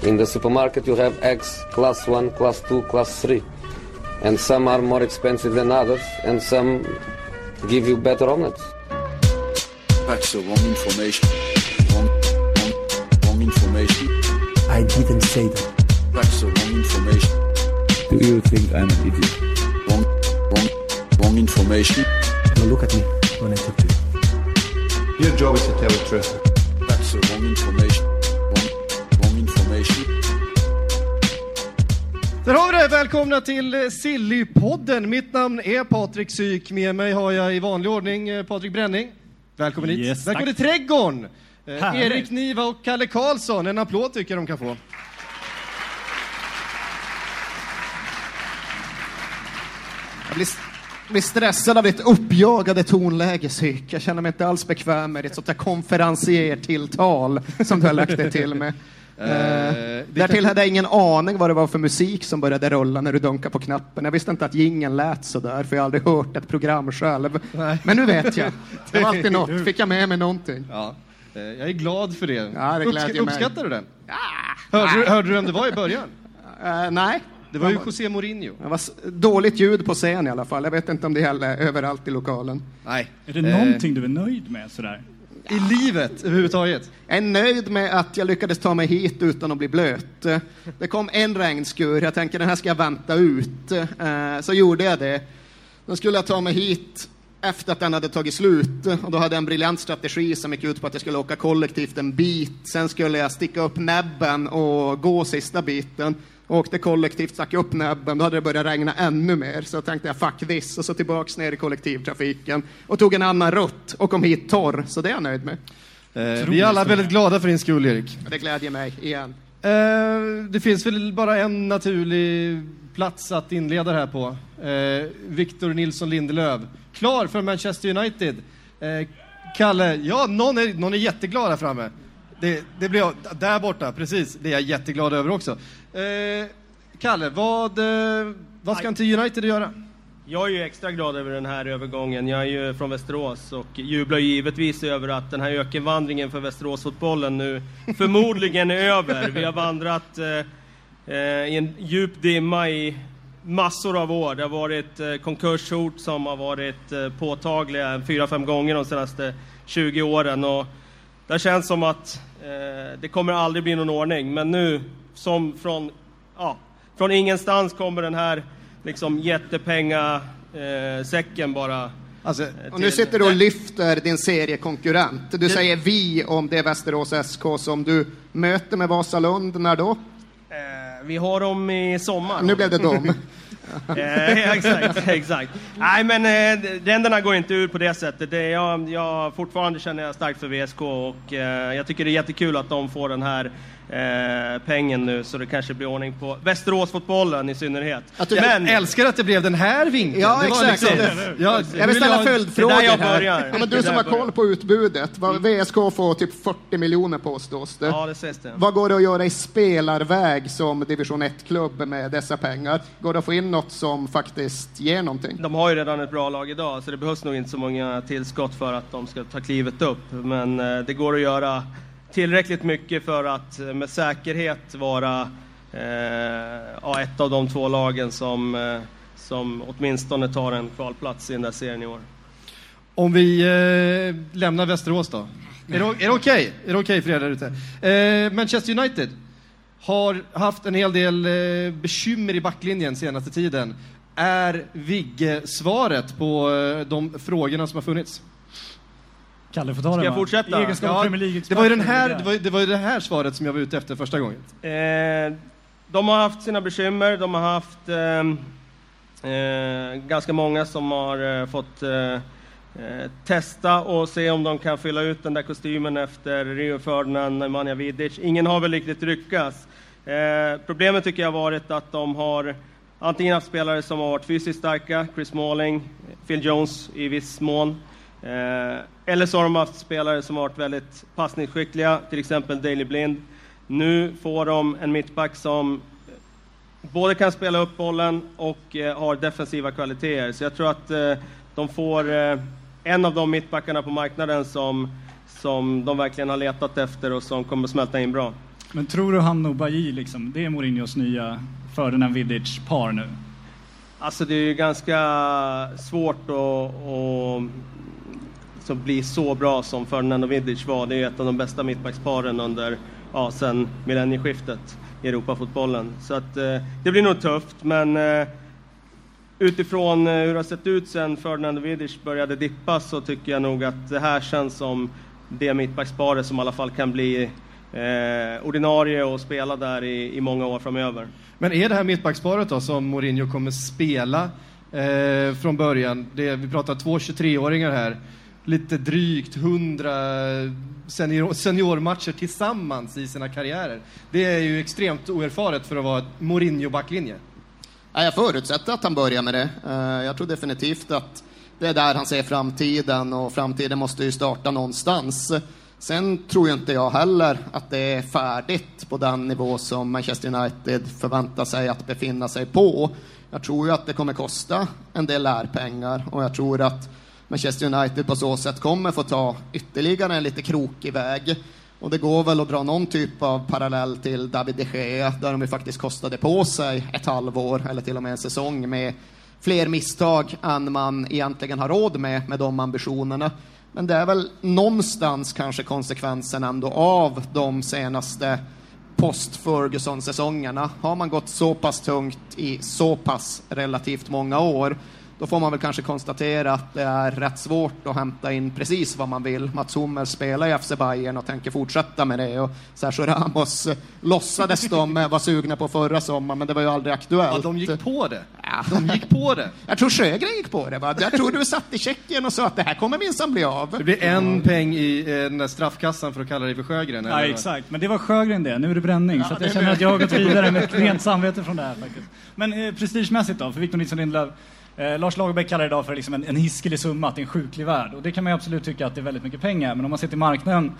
In the supermarket you have eggs class 1, class 2, class 3. And some are more expensive than others, and some give you better omelets. That's the wrong information. Wrong information. I didn't say that. That's the wrong information. Do you think I'm an idiot? Wrong information. Now look at me when I talk to you. Your job is to tell the truth. That's the wrong information. Wrong information. Där har vi det. Välkomna till Sillypodden. Mitt namn är Patrik Syk. Med mig har jag i vanlig ordning Patrik Bränning. Välkommen hit. Yes, välkommen till Trädgården. Erik Niva och Kalle Karlsson. En applåd tycker jag de kan få. Jag blir stressad av ditt uppjagade tonläge, Syk. Jag känner mig inte alls bekväm med ditt sånt där konferencier-tilltal som du har lagt dig till med. Därtill hade jag ingen aning vad det var för musik som började rulla när du dunkade på knappen. Jag visste inte att jingeln lät så där, för jag har aldrig hört ett program själv. Nej. Men nu vet jag. Det var alltid något. Fick jag med mig någonting. Ja. Jag är glad för det. Ja, det glädjer mig. Uppskattar du den? Ja. Hörde du vem det var i början? Nej. Det var ju José Mourinho. Det var dåligt ljud på scen i alla fall. Jag vet inte om det gäller överallt i lokalen. Nej. Är det någonting du är nöjd med sådär? I livet överhuvudtaget? Jag är nöjd med att jag lyckades ta mig hit utan att bli blöt. Det kom en regnskur. Jag tänkte den här ska jag vänta ut. Så gjorde jag det. Då skulle jag ta mig hit efter att den hade tagit slut. Och då hade jag en briljant strategi som gick ut på att jag skulle åka kollektivt en bit. Sen skulle jag sticka upp näbben och gå sista biten. Åkte kollektivt, stack upp näbben. Då hade det börjat regna ännu mer. Så tänkte jag fuck this. Och så tillbaks ner i kollektivtrafiken. Och tog en annan rutt och kom hit torr. Så det är jag nöjd med. Vi är alla väldigt glada för din skull, Erik. Det glädjer mig igen. Det finns väl bara en naturlig plats att inleda det här på. Victor Nilsson Lindelöf. Klar för Manchester United. Kalle, ja, någon är jätteglad här framme. Det blir jag, där borta, precis. Det är jag jätteglad över också. Kalle, vad ska inte United göra? Jag är ju extra glad över den här övergången. Jag är ju från Västerås och jublar givetvis över att den här ökenvandringen för Västeråsfotbollen nu förmodligen är över. Vi har vandrat i en djup dimma i massor av år. Det har varit konkurshot som har varit påtagliga 4-5 gånger de senaste 20 åren. Och det känns som att det kommer aldrig bli någon ordning. Men nu, som från ingenstans kommer den här liksom jättepengasäcken bara. Alltså, och nu sitter du och lyfter din seriekonkurrent. Du säger vi om det Västerås SK som du möter med Vasalund. När då? Vi har dem i sommar. Nu blev det dem. Exakt. Nej, men ränderna går inte ur på det sättet. Jag fortfarande känner jag starkt för VSK och jag tycker det är jättekul att de får den här pengen nu, så det kanske blir ordning på Västeråsfotbollen i synnerhet. Men älskar att det blev den här vinkeln. Ja, exakt. Jag vill ställa följdfrågor här. Ja, men du som har koll på utbudet. VSK får typ 40 miljoner påstås det. Ja, det sägs det. Vad går det att göra i spelarväg som division 1-klubb med dessa pengar? Går det att få in något som faktiskt ger någonting? De har ju redan ett bra lag idag, så det behövs nog inte så många tillskott för att de ska ta klivet upp. Men det går att göra tillräckligt mycket för att med säkerhet vara ett av de två lagen som åtminstone tar en kvalplats i den där serien i år. Om vi lämnar Västerås då. Är det okej? Är det okej för er där ute? Manchester United har haft en hel del bekymmer i backlinjen senaste tiden. Är Vigge svaret på de frågorna som har funnits? Kalle får ta Ska jag fortsätta? Det var ju det här svaret som jag var ute efter första gången. De har haft sina bekymmer. De har haft ganska många som har fått testa och se om de kan fylla ut den där kostymen efter Rio Ferdinand, Nemanja Vidic. Ingen har väl riktigt lyckats. Problemet tycker jag har varit att de har antingen haft spelare som har varit fysiskt starka, Chris Smalling, Phil Jones i viss mån. Eller så har de haft spelare som har varit väldigt passningsskickliga, till exempel Daley Blind. Nu får de en mittback som både kan spela upp bollen och har defensiva kvaliteter. Så jag tror att de får en av de mittbackarna på marknaden som de verkligen har letat efter och som kommer att smälta in bra. Men tror du han och Bailly liksom, det är Mourinhos nya Ferdinand Vidic-par nu? Alltså det är ju ganska svårt att bli så bra som Ferdinand och Vidic var. Det är ett av de bästa mittbacksparen under, sen millennieskiftet i Europafotbollen. Så att det blir nog tufft, men utifrån hur det har sett ut sen Ferdinand och Vidic började dippa, så tycker jag nog att det här känns som det mittbacksparet som i alla fall kan bli ordinarie och spela där i många år framöver. Men är det här mittbacksparet då som Mourinho kommer spela från början? Vi pratar 2 23-åringar här. Lite drygt 100 seniormatcher tillsammans i sina karriärer. Det är ju extremt oerfaret för att vara ett Mourinho-backlinje. Jag förutsätter att han börjar med det. Jag tror definitivt att det är där han ser framtiden, och framtiden måste ju starta någonstans. Sen tror ju inte jag heller att det är färdigt på den nivå som Manchester United förväntar sig att befinna sig på. Jag tror ju att det kommer kosta en del lärpengar, och jag tror att Manchester United på så sätt kommer få ta ytterligare en lite krokig väg. Och det går väl att dra någon typ av parallell till David de Gea, där de ju faktiskt kostade på sig ett halvår eller till och med en säsong med fler misstag än man egentligen har råd med de ambitionerna. Men det är väl någonstans kanske konsekvensen ändå av de senaste post-Ferguson-säsongerna. Har man gått så pass tungt i så pass relativt många år, då får man väl kanske konstatera att det är rätt svårt att hämta in precis vad man vill. Mats Hummels spelar i FC Bayern och tänker fortsätta med det. Och Sergio Ramos låtsades de var sugna på förra sommaren, men det var ju aldrig aktuellt. Ja, de gick på det. Ja. De gick på det. Jag tror Sjögren gick på det. Va? Jag tror du satt i Tjeckien och sa att det här kommer minsann bli av. Det blir en peng i den där straffkassan för att kalla det för Sjögren. Ja, exakt. Men det var Sjögren det. Nu är det bränning. Ja, så att jag känner att jag har gått vidare med ett rent samvete från det här faktiskt. Men prestigemässigt då, för Victor Nilsson Lindelöf. Lars Lagerbäck kallar det idag för liksom en hiskelig summa, att det är en sjuklig värld. Och det kan man ju absolut tycka att det är väldigt mycket pengar. Men om man ser till marknaden,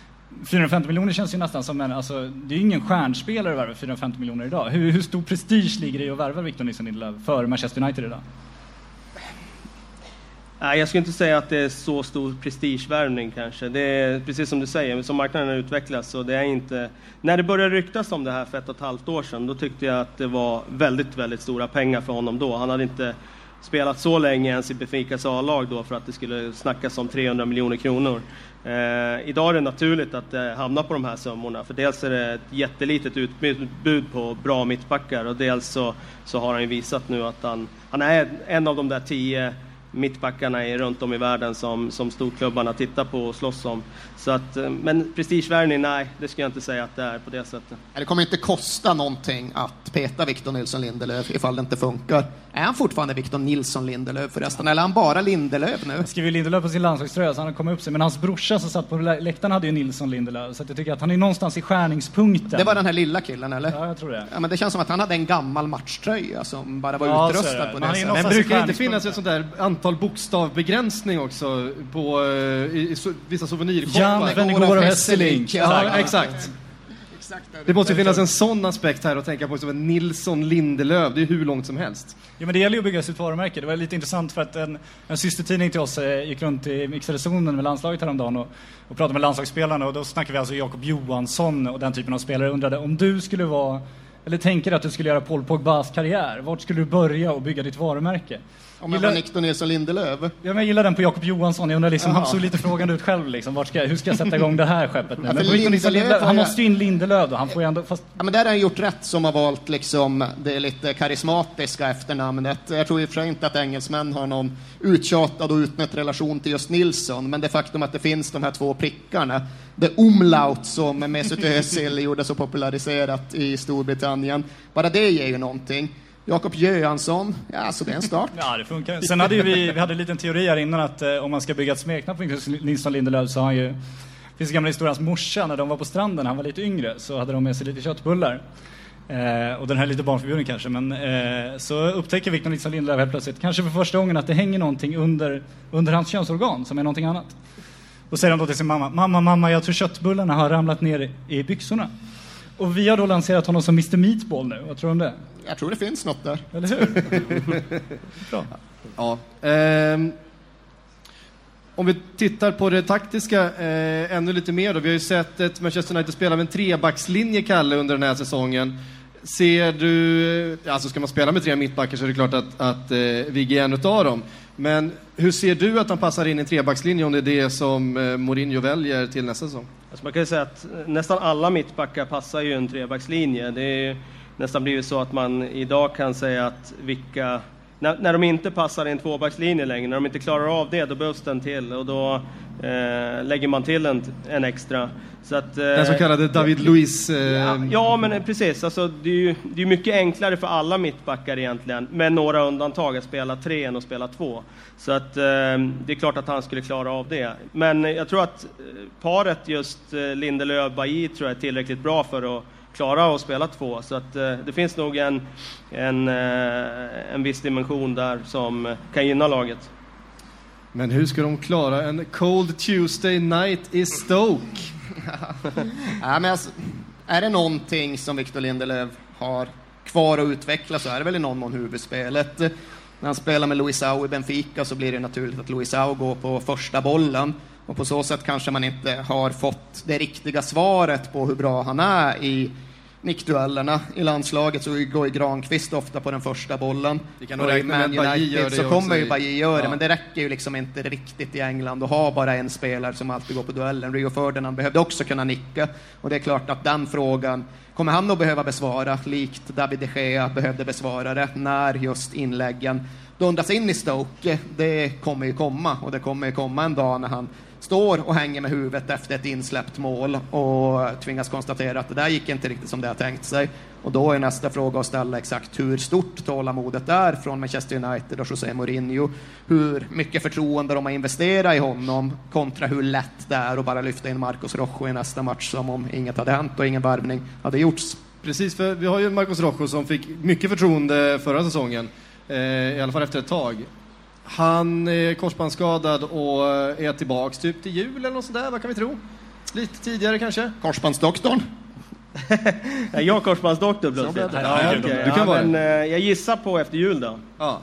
450 miljoner känns ju nästan som alltså, det är ju ingen stjärnspelare att värva 450 miljoner idag. Hur stor prestige ligger det i att värva Victor Nilsson Lindelöf för Manchester United idag? Nej, jag skulle inte säga att det är så stor prestigevärvning kanske. Det är precis som du säger, som marknaden utvecklas, så det är inte... När det började ryktas om det här för 1,5 år sedan, då tyckte jag att det var väldigt, väldigt stora pengar för honom då. Han hade inte spelat så länge ens i Benficas A-lag då för att det skulle snackas om 300 miljoner kronor. Idag är det naturligt att det hamnar på de här summorna, för dels är det ett jättelitet utbud på bra mittbackar, och dels så har han ju visat nu att han är en av de där 10 mittbackarna är runt om i världen som storklubbarna tittar på och slåss om. Så att, men prestigevärvning, nej, det ska jag inte säga att det är på det sättet. Det kommer inte kosta någonting att peta Victor Nilsson Lindelöf ifall det inte funkar. Är han fortfarande Victor Nilsson Lindelöf förresten? Eller är han bara Lindelöf nu? Jag skriver Lindelöf på sin landslagströja så han har kommit upp sig. Men hans brorsa som satt på läktaren hade ju Nilsson Lindelöf. Så att jag tycker att han är någonstans i skärningspunkten. Det var den här lilla killen, eller? Ja, jag tror det. Ja, men det känns som att han hade en gammal matchtröja som bara var utrustad på det sättet. Men brukar det inte finnas ett sånt där antal bokstavbegränsning också på vissa souvenirkoppar? Jan Vennegaard och Hesselink. Ja, exakt. Det måste finnas en sån aspekt här att tänka på, som en Nilsson Lindelöf. Det är hur långt som helst. Ja, men det gäller ju att bygga sitt varumärke. Det var lite intressant för att en systertidning till oss gick runt i mixade zonen med landslaget häromdagen och pratade med landslagsspelarna, och då snackade vi alltså Jakob Johansson och den typen av spelare. Undrade om du skulle vara, eller tänker att du skulle göra Paul Pogbas karriär, vart skulle du börja och bygga ditt varumärke? Om jag var Victor Nilsson Lindelöf. Ja, men jag gillar den på Jakob Johansson. Jag undrar liksom, han såg lite frågande ut själv liksom. Hur ska jag sätta igång det här skeppet nu? Men Lindelöf, han måste ju in Lindelöf då. Han får ju ändå, fast... Ja, men där har han gjort rätt som har valt liksom det lite karismatiska efternamnet. Jag tror i och för sig inte att engelsmän har någon uttjatad och utnött relation till just Nilsson, men det faktum att det finns de här 2 prickarna, det umlaut som Mesut Özil gjorde så populariserat i Storbritannien, bara det ger ju någonting. Jakob Johansson, ja, så det är en start. Ja, det funkar. Sen hade ju vi hade en liten teori här innan att om man ska bygga ett smeknamn på Nilsson Lindelöf, så har han ju, finns en gamla historia, hans morsa, när de var på stranden, han var lite yngre, så hade de med sig lite köttbullar. Och den här är lite barnförbjuden kanske, men så upptäcker Victor Nilsson Lindelöf helt plötsligt, kanske för första gången, att det hänger någonting under hans könsorgan som är någonting annat. Och säger han då till sin mamma, jag tror köttbullarna har ramlat ner i byxorna. Och vi har då lanserat honom som Mr. Meatball nu. Vad tror du om det? Jag tror det finns något där. Eller hur? Bra. Ja. Om vi tittar på det taktiska ännu lite mer då. Vi har ju sett ett Manchester United spela med en trebackslinje, Kalle, under den här säsongen. Ser du, alltså ska man spela med 3 mittbackar så är det klart att Vigge är en utav dem. Men hur ser du att han passar in i en trebackslinje om det är det som Mourinho väljer till nästa säsong? Alltså man kan ju säga att nästan alla mittbackar passar ju en trebackslinje. Det är nästan blivit så att man idag kan säga att vilka... När de inte passar i en tvåbackslinje längre, när de inte klarar av det, då behövs den till. Och då lägger man till en extra. Så att, den så kallade David Luiz... Ja, men precis. Alltså, det är ju mycket enklare för alla mittbackar egentligen. Med några undantag att spela 3 än att spela 2. Så att, det är klart att han skulle klara av det. Men jag tror att paret just Lindelöf-Bailly tror jag är tillräckligt bra för att klara att spela 2. Så att det finns nog en viss dimension där som kan gynna laget. Men hur ska de klara en cold Tuesday night i Stoke? Ja, men alltså, är det någonting som Victor Lindelöf har kvar att utveckla så är det väl i någon mån huvudspelet. När han spelar med Luisao i Benfica så blir det naturligt att Luisao går på första bollen. Och på så sätt kanske man inte har fått det riktiga svaret på hur bra han är i nickduellerna. I landslaget så går ju Granqvist ofta på den första bollen. Det kan nog räkna med att Bailly gör det så också. kommer ju Bailly göra det, men det räcker ju liksom inte riktigt i England att ha bara en spelare som alltid går på duellen. Rio Ferdinand behövde också kunna nicka, och det är klart att den frågan kommer han nog behöva besvara, likt David de Gea behövde besvara det när just inläggen dundras in i Stoke. Det kommer ju komma, och det kommer ju komma en dag när han står och hänger med huvudet efter ett insläppt mål och tvingas konstatera att det där gick inte riktigt som det har tänkt sig. Och då är nästa fråga att ställa exakt hur stort tålamodet är från Manchester United och José Mourinho. Hur mycket förtroende de har investerat i honom kontra hur lätt det är att bara lyfta in Marcos Rojo i nästa match som om inget hade hänt och ingen värvning hade gjorts. Precis, för vi har ju Marcos Rojo som fick mycket förtroende förra säsongen, i alla fall efter ett tag. Han är korsbandsskadad och är tillbaks typ till jul eller något sådär, vad kan vi tro? Lite tidigare kanske? Korsbandsdoktorn? Jag är korsbandsdoktor plötsligt. Du kan vara. Men jag gissar på efter jul då. Ja.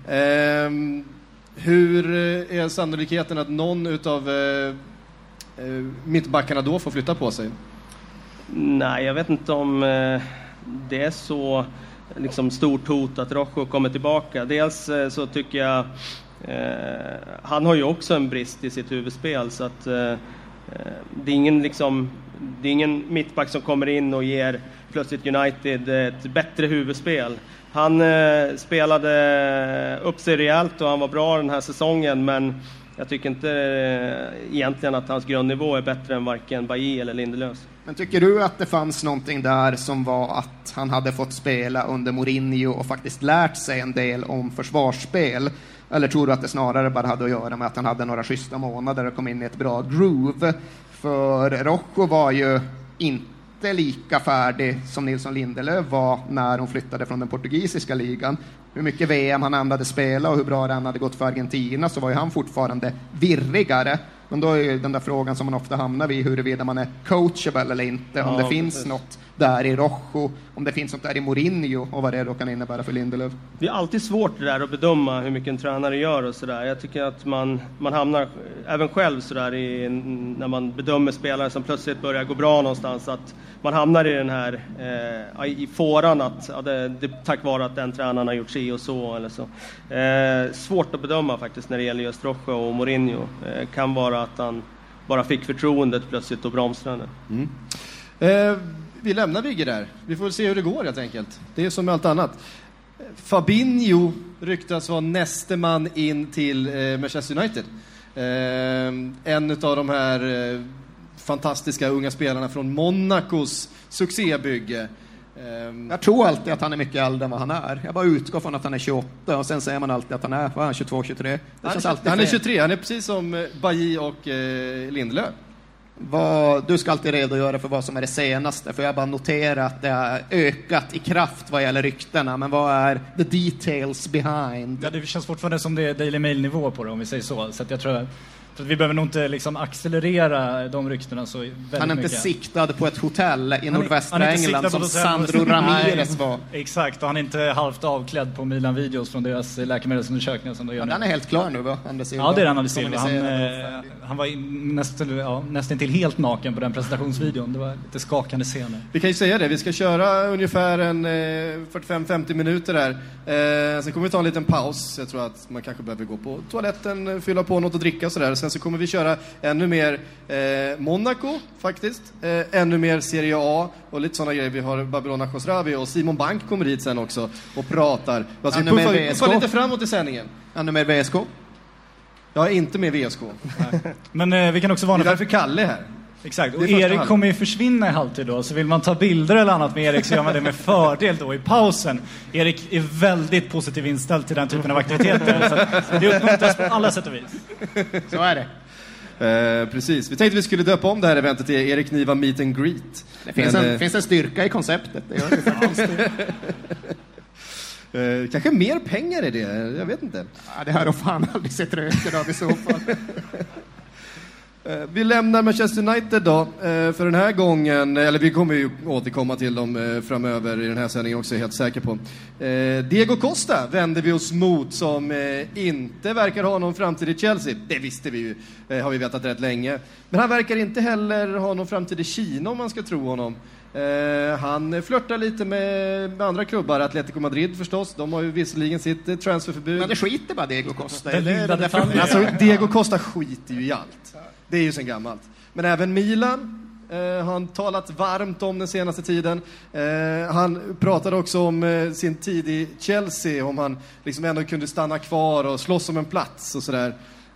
Hur är sannolikheten att någon utav mittbackarna då får flytta på sig? Nej, jag vet inte om det är så liksom stort hot att Rojo kommer tillbaka. Dels så tycker jag han har ju också en brist i sitt huvudspel, så att det är ingen mittback som kommer in och ger plötsligt United ett bättre huvudspel. Han spelade upp sig rejält och han var bra den här säsongen, men jag tycker inte egentligen att hans grundnivå är bättre än varken Bailly eller Lindelöf. Men tycker du att det fanns någonting där som var att han hade fått spela under Mourinho och faktiskt lärt sig en del om försvarsspel? Eller tror du att det snarare bara hade att göra med att han hade några schyssta månader och kom in i ett bra groove? För Rojo var ju inte lika färdig som Nilsson Lindelöf var när de flyttade från den portugisiska ligan. Hur mycket VM han hade spelat och hur bra den hade gått för Argentina, så var ju han fortfarande virrigare. Men då är ju den där frågan som man ofta hamnar vid, huruvida man är coachable eller inte. Om det finns något där i Rojo, om det finns något där i Mourinho och vad det då kan innebära för Lindelöf. Det är alltid svårt det där att bedöma hur mycket en tränare gör och sådär. Jag tycker att man hamnar även själv sådär när man bedömer spelare som plötsligt börjar gå bra någonstans, att man hamnar i den här i fåran att det tack vare att den tränaren har gjort sig och så eller så. Svårt att bedöma faktiskt när det gäller just Rojo och Mourinho. Kan vara att han bara fick förtroendet plötsligt och bromsade. Vi lämnar Vigge där. Vi får se hur det går helt enkelt. Det är som med allt annat. Fabinho ryktas vara näste man in till Manchester United. En av de här fantastiska unga spelarna från Monacos succébygge. Jag tror alltid att han är mycket äldre än vad han är. Jag bara utgår från att han är 28 och sen säger man alltid att han är 22-23. Han är 23, han är precis som Bailly och Lindelöf. Du ska alltid redogöra för vad som är det senaste, för jag bara noterar att det har ökat i kraft vad gäller ryktena, men vad är the details behind? Ja, det känns fortfarande som det är Daily Mail-nivå på det, om vi säger så. Så att jag tror För vi behöver nog inte liksom accelerera de ryktena så väldigt mycket. Han är inte siktad på ett hotell i nordvästra han är inte England siktad som på hotell. Sandro Ramirez var. Exakt, och han är inte halvt avklädd på Milan Videos från deras läkemedelsundersökningar som de gör nu. Han är helt klar nu, va? Anders Silva. Ja, det är Anders Silva. Han var nästan till helt naken på den presentationsvideon. Det var lite skakande scener. Vi kan ju säga det, vi ska köra ungefär en 45-50 minuter där. Sen kommer vi ta en liten paus. Jag tror att man kanske behöver gå på toaletten, fylla på något att dricka och sådär. Sen så kommer vi köra ännu mer Monaco faktiskt. Ännu mer Serie A och lite sådana grejer. Vi har Babylona Khosravi och Simon Bank kommer hit sen också och pratar. Alltså, vi puffar lite framåt i sändningen. Ännu mer VSK? Jag är inte med VSK. Men vi kan också varna. Det är därför Kalle är här. Exakt, och Erik kommer ju försvinna i halvtid då, så vill man ta bilder eller annat med Erik så gör man det med fördel då i pausen. Erik är väldigt positiv inställd till den typen av aktiviteter, så det uppmuntras på alla sätt och vis. Så är det. Precis, vi tänkte att vi skulle döpa om det här eventet till Erik Niva Meet and Greet. Det finns en styrka i konceptet, det gör det faktiskt. Kanske mer pengar i det, jag vet inte. Ja, det här har fan aldrig sett röker av i så fall. Vi lämnar Manchester United då för den här gången, eller vi kommer ju återkomma till dem framöver i den här sändningen också, är helt säker på. Diego Costa vänder vi oss mot, som inte verkar ha någon framtid i Chelsea. Det visste vi ju, har vi vetat rätt länge. Men han verkar inte heller ha någon framtid i Kina om man ska tro honom. Han flörtar lite med andra klubbar, Atletico Madrid förstås. De har ju visserligen sitt transferförbud. Men det skiter bara Diego Costa. Alltså Diego Costa skiter ju i allt. Det är ju sen gammalt. Men även Milan har han talat varmt om den senaste tiden. Han pratade också om sin tid i Chelsea, om han liksom ändå kunde stanna kvar och slåss om en plats och sådär.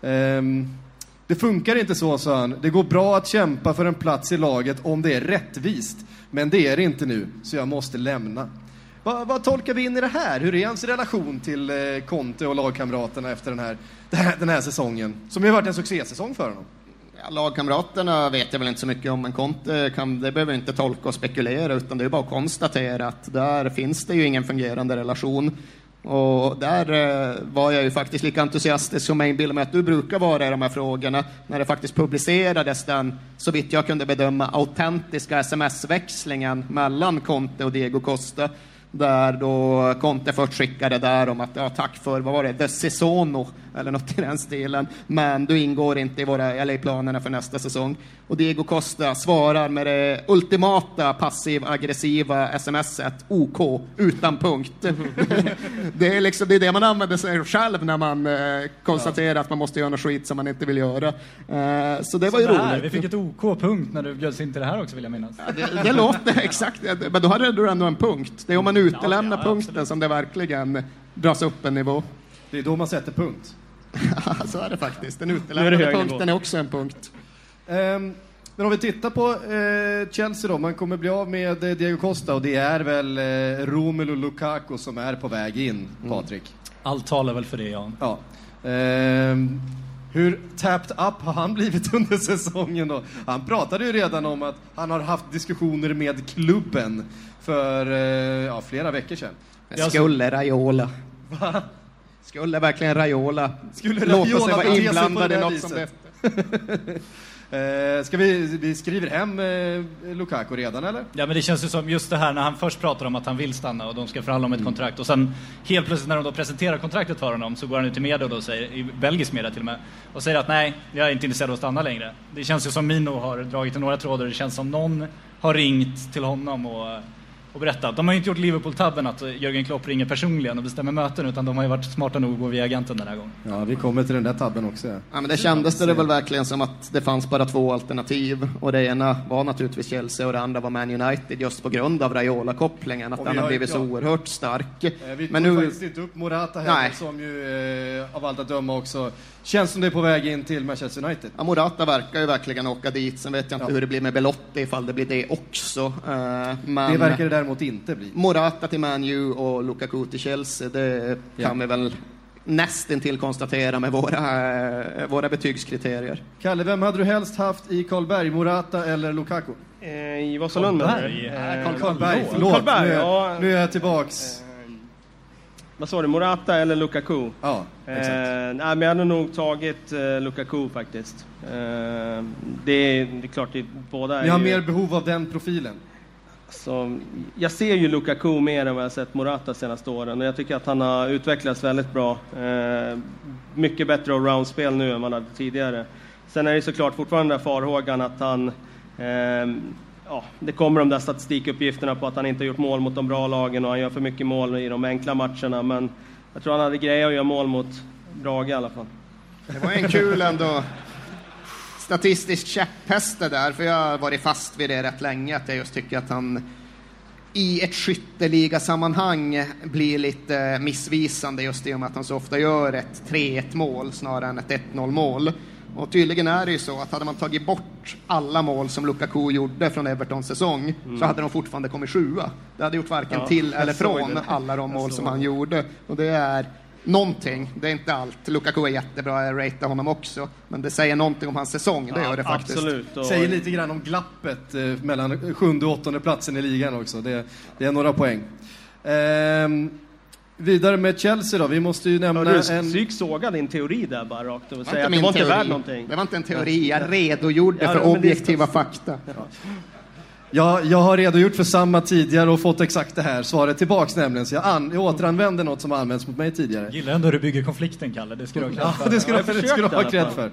Det funkar inte så, sa han. Det går bra att kämpa för en plats i laget om det är rättvist. Men det är det inte nu, så jag måste lämna. Vad tolkar vi in i det här? Hur är hans relation till Conte och lagkamraterna efter den här säsongen? Som ju varit en succésäsong för honom. Ja, lagkamraterna vet jag väl inte så mycket om, men Conte det behöver inte tolka och spekulera, utan det är bara att konstatera att där finns det ju ingen fungerande relation. Och där var jag ju faktiskt lika entusiastisk som jag inbillar mig att du brukar vara i de här frågorna, när det faktiskt publicerades den, så vitt jag kunde bedöma, autentiska sms-växlingen mellan Conte och Diego Costa, där då Conte först skickade där om att tack för, vad var det, The Sesono eller något i den stilen, men du ingår inte i planerna för nästa säsong. Och Diego Costa svarar med det ultimata passiv-aggressiva smset, OK, utan punkt. Det är liksom, det är det man använder sig själv när man konstaterar att man måste göra något skit som man inte vill göra. Så det var ju roligt. Vi fick ett OK-punkt när du bjöds in till det här också, vill jag minnas. Ja, det låter exakt, men då hade du ändå en punkt. Det är om man utelämnar punkten som det verkligen dras upp en nivå. Det är då man sätter punkt. Ja, så är det faktiskt. Den utelämnade punkten är också en punkt. Men om vi tittar på Chelsea då, man kommer bli av med Diego Costa, och det är väl Romelu Lukaku som är på väg in, Patrik. Allt talar väl för det, ja. Hur tapped up har han blivit under säsongen då? Han pratade ju redan om att han har haft diskussioner med klubben för flera veckor sedan. Skulle Raiola. Va? Skulle verkligen Raiola låta sig vara inblandad i något som det? Ska vi skriver hem Lukaku redan, eller? Ja, men det känns ju som just det här när han först pratar om att han vill stanna och de ska förhandla om ett kontrakt, och sen helt plötsligt när de då presenterar kontraktet för honom så går han ut i media och då säger, i belgisk media till och med, och säger att nej, jag är inte intresserad av att stanna längre. Det känns ju som Mino har dragit i några trådar, det känns som någon har ringt till honom och berättat. De har ju inte gjort Liverpool-tabben att Jürgen Klopp ringer personligen och bestämmer möten, utan de har ju varit smarta nog att gå via agenten den här gången. Ja, vi kommer till den där tabben också. Ja, men det kändes det väl verkligen som att det fanns bara två alternativ, och det ena var naturligtvis Chelsea och det andra var Man United, just på grund av Raiola-kopplingen, att den har blivit så oerhört stark. Men nu faktiskt inte upp Morata heller, som ju av allt att döma också känns som det är på väg in till Manchester United. Ja, Morata verkar ju verkligen åka dit. Sen vet jag inte hur det blir med Belotti, ifall det blir det också. Men det verkar det däremot inte bli. Morata till Man U och Lukaku till Chelsea, det kan vi väl nästintill konstatera med våra betygskriterier. Kalle, vem hade du helst haft i Karlberg, Morata eller Lukaku? I Vasalund. Karlberg, förlåt. Nu är jag tillbaks. Vad sa du, Morata eller Lukaku? Ja, exakt. Nej, men jag hade nog tagit Lukaku faktiskt. Det är klart, det båda är Ni har ju... mer behov av den profilen. Så, jag ser ju Lukaku mer än vad jag sett Morata senaste åren. Och jag tycker att han har utvecklats väldigt bra. Mycket bättre allround-spel nu än man hade tidigare. Sen är det såklart fortfarande den där farhågan att han... det kommer de där statistikuppgifterna på att han inte har gjort mål mot de bra lagen och han gör för mycket mål i de enkla matcherna. Men jag tror han hade grejer att göra mål mot Brage i alla fall. Det var en kul ändå statistisk käpphäst där, för jag har varit fast vid det rätt länge, att jag just tycker att han i ett skytteligasammanhang blir lite missvisande just i och med att han så ofta gör ett 3-1 mål snarare än ett 1-0 mål. Och tydligen är det ju så att hade man tagit bort alla mål som Lukaku gjorde från Evertons säsong så hade de fortfarande kommit 7:a. Det hade gjort varken till eller från alla de mål som han gjorde. Och det är någonting, det är inte allt. Lukaku är jättebra, jag ratear honom också. Men det säger någonting om hans säsong, det gör det faktiskt. Absolut. Och... säger lite grann om glappet mellan 7:e och 8:e platsen i ligan också. Det är några poäng. Vidare med Chelsea då, vi måste ju nämna Psyk sågade din teori där bara rakt och säga att det var inte teori. värd någonting. Det var inte en teori, jag redogjorde för objektiva fakta. Jag har redogjort för samma tidigare och fått exakt det här svaret tillbaks nämligen, så jag återanvänder något som har använts mot mig tidigare. Gillar ändå hur du bygger konflikten, Kalle. Det ska du ha cred för. Ja, det ska du ha cred för.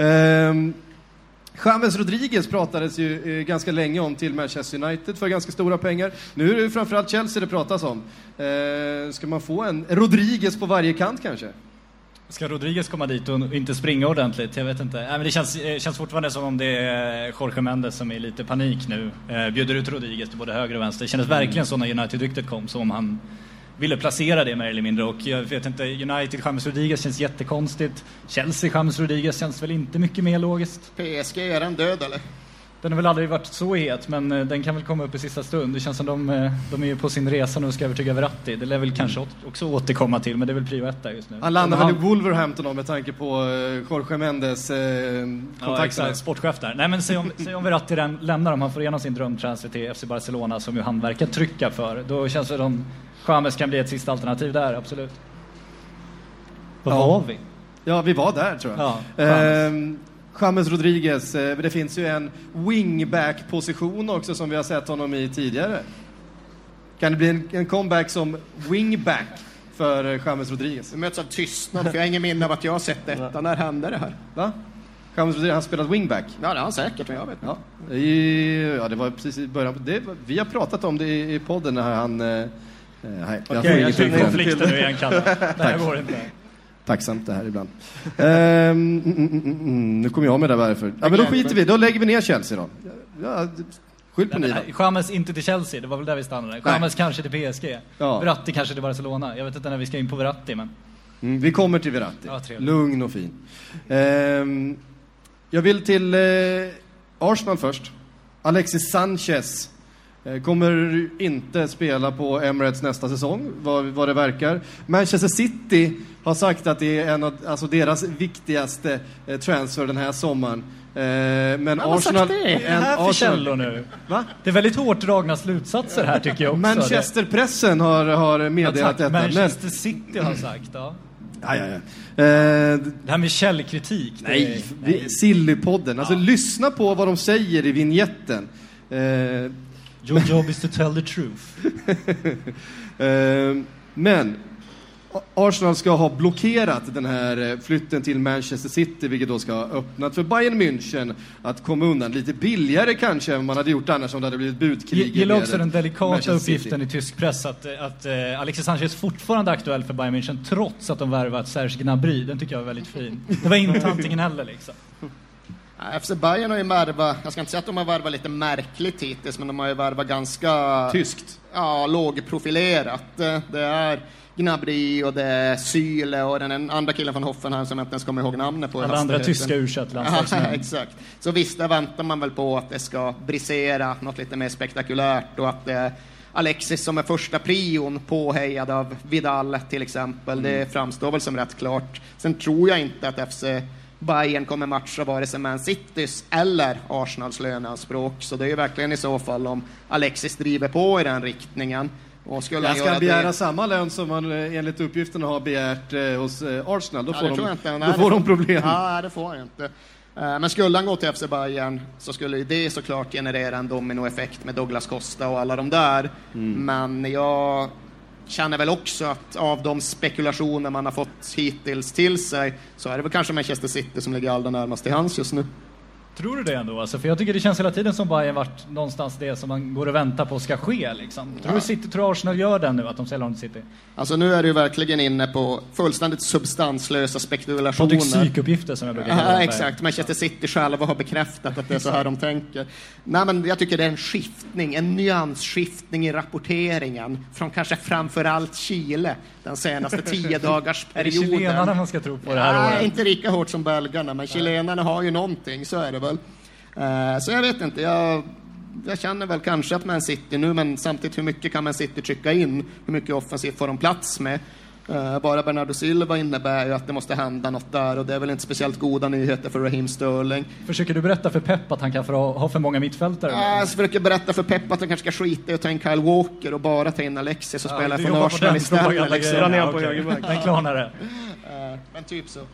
James Rodriguez pratades ju ganska länge om till Manchester United för ganska stora pengar. Nu är det framförallt Chelsea det pratas om. Ska man få en Rodriguez på varje kant kanske? Ska Rodriguez komma dit och inte springa ordentligt? Jag vet inte. Men det känns fortfarande som om det är Jorge Mendes som är lite panik nu. Bjuder ut Rodriguez till både höger och vänster. Det kändes verkligen så när United-ryktet kom, som om han ville placera det mer eller mindre. Och jag vet inte, United, James Rodriguez känns jättekonstigt. Chelsea, James Rodriguez känns väl inte mycket mer logiskt. PSG, är den död eller? Den har väl aldrig varit så het, men den kan väl komma upp i sista stund. Det känns som de är ju på sin resa nu och ska övertyga Verratti. Det lär väl kanske också återkomma till, men det är väl prio 1 där just nu. Han landar väl i Wolverhampton med tanke på Jorge Mendes kontakter. Ja, sportchef där. Nej, men säg om Verratti lämnar, om han får igenom sin drömtransfer till FC Barcelona, som ju han verkar trycka för. Då känns det som James kan bli ett sista alternativ där, absolut. Vad var vi? Ja, vi var där tror jag. Ja, James Rodriguez, det finns ju en wingback-position också som vi har sett honom i tidigare. Kan det bli en comeback som wingback för James Rodriguez? Det möts av tystnad, för jag har ingen minne av att jag har sett detta. När hände det här? Va? James Rodriguez, han spelat wingback? Ja, det har han säkert, men jag vet inte. Ja, det var precis i början. Vi har pratat om det i podden när han... jag känner konflikten nu igen, Kalle. Det här går inte. Tacksamt det här ibland. Nu kommer jag med det varför. Ja, men då skiter vi. Då lägger vi ner Chelsea då. Ja, skyll på ni då. James inte till Chelsea, det var väl där vi stannade. James kanske till PSG. Ja. Verratti kanske till Barcelona. Jag vet inte när vi ska in på Verratti, men... vi kommer till Verratti. Ja, lugn och fin. Jag vill till Arsenal först. Alexis Sanchez kommer inte spela på Emirates nästa säsong, vad det verkar. Manchester City har sagt att det är en av deras viktigaste transfer den här sommaren. Men Arsenal... Det här för källor nu. Va? Det är väldigt hårt dragna slutsatser här, tycker jag också. Manchesterpressen har meddelat detta. Manchester City har sagt, ja. Ja. Det här med källkritik. Nej. Sillypodden. Alltså, lyssna på vad de säger i vignetten. Your job is to tell the truth. Men Arsenal ska ha blockerat den här flytten till Manchester City, vilket då ska ha öppnat för Bayern München att komma undan lite billigare kanske än man hade gjort annars om det hade blivit budkrig. Jag gillar också den delikata uppgiften i tysk press att Alexis Sanchez fortfarande är aktuell för Bayern München trots att de värvat Serge Gnabry. Den tycker jag var väldigt fin. Det var inte antingen heller liksom. FC Bayern har ju värvat, jag ska inte säga att de har värvat lite märkligt hittills, men de har ju värvat ganska... tyskt. Ja, lågprofilerat. Det är Gnabry och det är Syle och den andra killen från Hoffenheim som jag inte ens kommer ihåg namnet på. Alla andra tyska Ja, exakt. Så visst, där väntar man väl på att det ska brisera något lite mer spektakulärt och att Alexis som är första prion påhejad av Vidal till exempel. Det framstår väl som rätt klart. Sen tror jag inte att FC Bayern kommer matcha vare sig Man Citys eller Arsenals löneanspråk. Så det är ju verkligen i så fall om Alexis driver på i den riktningen. Och skulle Jag han ska göra begära det... samma lön som man enligt uppgifterna har begärt hos Arsenal. Då Ja, får, det tror jag inte. då får de problem. Ja, det får han inte. Men skulle han gå till FC Bayern så skulle ju det såklart generera en dominoeffekt med Douglas Costa och alla de där. Men jag känner väl också att av de spekulationer man har fått hittills till sig så är det väl kanske Manchester City som ligger allra närmast till hands just nu. Tror du det ändå? Alltså, för jag tycker det känns hela tiden som Bayern varit någonstans det som man går och väntar på ska ske. Liksom. Tror Arsenal gör den nu, att de säljer honom till City? Alltså nu är du verkligen inne på fullständigt substanslösa spekulationer. Psykuppgifter som jag brukar kalla det. Ja, exakt. Manchester City själva har bekräftat att det är så här de tänker. Nej, men jag tycker det är en skiftning, en nyansskiftning i rapporteringen från kanske framförallt Chile den senaste 10 dagars perioden. Är det chilenarna man ska tro på det här året? Inte lika hårt som belgarna, men chilenarna har ju någonting, så är det väl. Så jag vet inte, jag känner väl kanske att Man City nu, men samtidigt hur mycket kan Man City trycka in? Hur mycket offensivt får de plats med? Bara Bernardo Silva innebär ju att det måste hända något där, och det är väl inte speciellt goda nyheter för Raheem Sterling. Försöker du berätta för Pep att han kan ha för många mittfältare? Jag försöker berätta för Pep att han kanske ska skita i att ta in Kyle Walker och bara ta in Alexis och spela för Arsenal istället. Liksom. Ner på högerback. Den klarar det. Men typ så.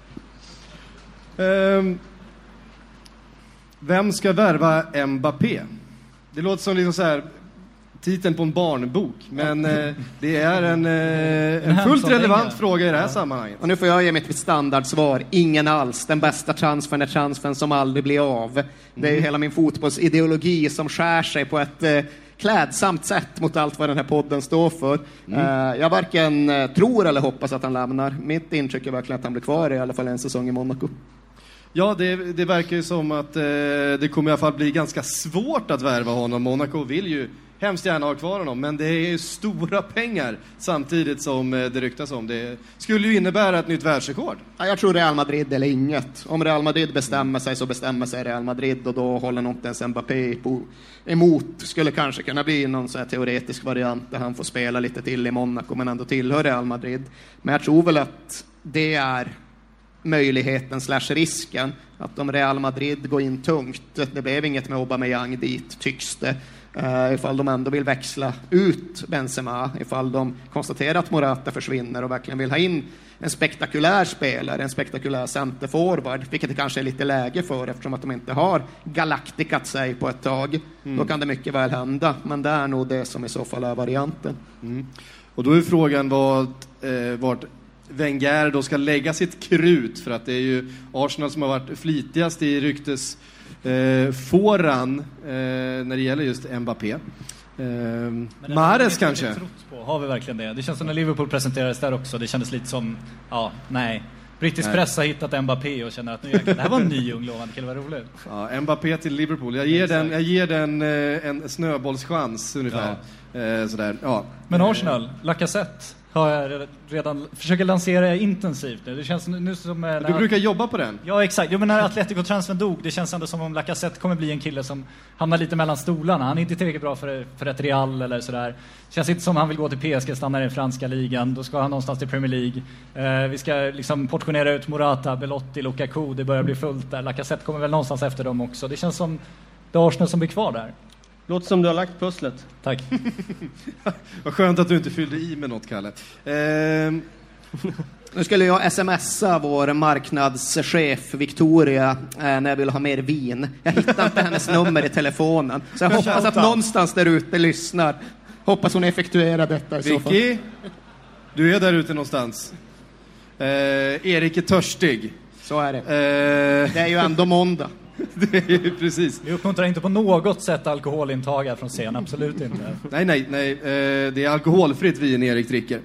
Vem ska värva Mbappé? Det låter som liksom så här titeln på en barnbok, men det är en fullt relevant fråga i det här sammanhanget. Och nu får jag ge mitt standardsvar. Ingen alls. Den bästa transfern är transfern som aldrig blir av. Det är ju hela min fotbollsideologi som skär sig på ett klädsamt sätt mot allt vad den här podden står för. Jag varken tror eller hoppas att han lämnar. Mitt intryck är verkligen att han blir kvar i alla fall en säsong i Monaco. Ja, det verkar ju som att det kommer i alla fall bli ganska svårt att värva honom. Monaco vill ju hemskt gärna ha kvar honom, men det är ju stora pengar samtidigt som det ryktas om. Det skulle ju innebära ett nytt världsrekord. Ja, jag tror Real Madrid eller inget. Om Real Madrid bestämmer sig så bestämmer sig Real Madrid, och då håller nog inte ens Mbappé emot. Skulle kanske kunna bli någon så här teoretisk variant där han får spela lite till i Monaco men ändå tillhör Real Madrid. Men jag tror väl att det är möjligheten / risken att om Real Madrid går in tungt, det blev inget med Aubameyang dit tycks det, ifall de ändå vill växla ut Benzema, ifall de konstaterar att Morata försvinner och verkligen vill ha in en spektakulär spelare, en spektakulär centerforward, vilket det kanske är lite läge för eftersom att de inte har galaktikat sig på ett tag. Då kan det mycket väl hända, men det är nog det som i så fall är varianten. Och då är frågan vart Wenger då ska lägga sitt krut, för att det är ju Arsenal som har varit flitigast i ryktesfåran när det gäller just Mbappé. Mahrez kanske? Har vi verkligen det? Det känns som när Liverpool presenterades där också. Det kändes lite som, brittisk press har hittat Mbappé och känner att nu det här var en ny ung lovande kille, vad roligt. Ja, Mbappé till Liverpool. Jag ger den en snöbollschans ungefär. Sådär. Ja. Men Arsenal, Lacazette har jag redan försöker lansera intensivt nu. Det känns nu som du brukar jobba på den. Ja, exakt. Jo, men när Atletico-transfern dog, det känns ändå som om Lacazette kommer bli en kille som hamnar lite mellan stolarna. Han är inte tillräckligt bra för ett Real eller sådär. Känns inte som han vill gå till PSG, stanna i den franska ligan. Då ska han någonstans till Premier League. Vi ska liksom portionera ut Morata, Belotti, Lukaku. Det börjar bli fullt där. Lacazette kommer väl någonstans efter dem också. Det känns som det är Arsenal som blir kvar där. Låter som du har lagt pusslet. Tack. Vad skönt att du inte fyllde i med något, Kalle. Nu skulle jag smsa vår marknadschef Victoria när jag vill ha mer vin. Jag hittar inte hennes nummer i telefonen. Så jag hoppas att någonstans där ute lyssnar. Hoppas hon effektuerar detta i så fall. Vicky, du är där ute någonstans. Erik är törstig. Så är det. Det är ju ändå måndag. Det är ju precis. Vi uppmuntrar inte på något sätt alkoholintag här från scen, absolut inte. Nej. Det är alkoholfritt vin Erik dricker.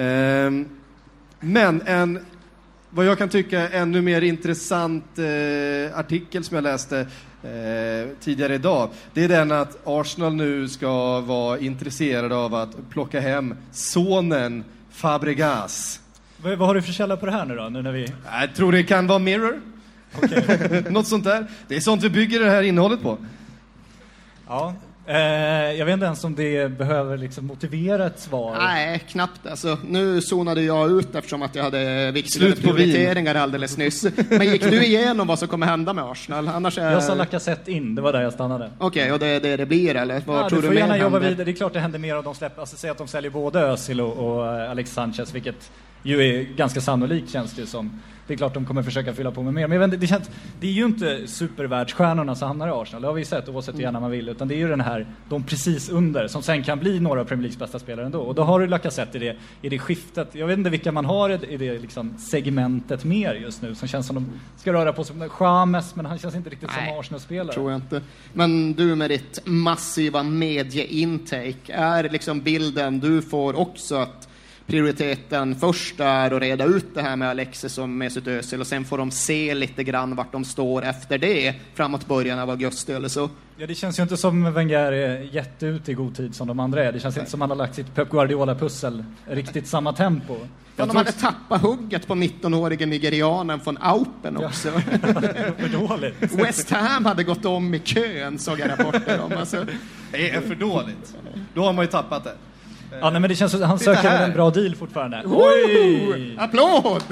Men vad jag kan tycka ännu mer intressant artikel som jag läste tidigare idag, det är den att Arsenal nu ska vara intresserade av att plocka hem sonen Fabregas. Vad har du för källa på det här nu då? Nu när vi... Jag tror det kan vara Mirror. Okay. Något sånt där. Det är sånt vi bygger det här innehållet på. Ja. Jag vet inte ens om det behöver liksom motivera ett svar. Nej, knappt. Alltså, nu zonade jag ut eftersom att jag hade viktiga prioriteringar alldeles nyss. Men gick du igenom vad som kommer hända med Arsenal? Annars Jag sa Lacazette in, det var där jag stannade. Okej, och det är det blir, eller? Vad tror du får du gärna mer jobba händer? vidare. Det är klart det händer mer om de släpper. Alltså, säg att de säljer både Özil och Alex Sanchez, vilket ju är ganska sannolikt, känns det som. Det är klart de kommer försöka fylla på med mer. Men jag vet inte, det är ju inte supervärldsstjärnorna som hamnar i Arsenal. Det har vi sett, oavsett hur gärna man vill. Utan det är ju de precis under som sen kan bli några av Premier Leagues bästa spelare ändå. Och då har du Lacazette i det skiftet. Jag vet inte vilka man har i det liksom segmentet mer just nu. Som känns som de ska röra på sig. James, men han känns inte riktigt som Arsenal-spelare. Tror jag inte. Men du med ditt massiva medieintake, är liksom bilden du får också att prioriteten först är att reda ut det här med Alexis och Mesut Özil och sen får de se lite grann vart de står efter det framåt början av augusti eller så? Ja, det känns ju inte som Wenger är jätteut i god tid som de andra är. Det känns inte som han har lagt sitt Pep Guardiola-pussel riktigt samma tempo. Ja, de hade tappat hugget på 19-åriga nigerianen från Aupen också. Ja. För dåligt. West Ham hade gått om i kön, såg jag rapporter om. Alltså. Det är för dåligt. Då har man ju tappat det. Ja, nej, men det känns som han söker väl en bra deal fortfarande. Oj! Applåd!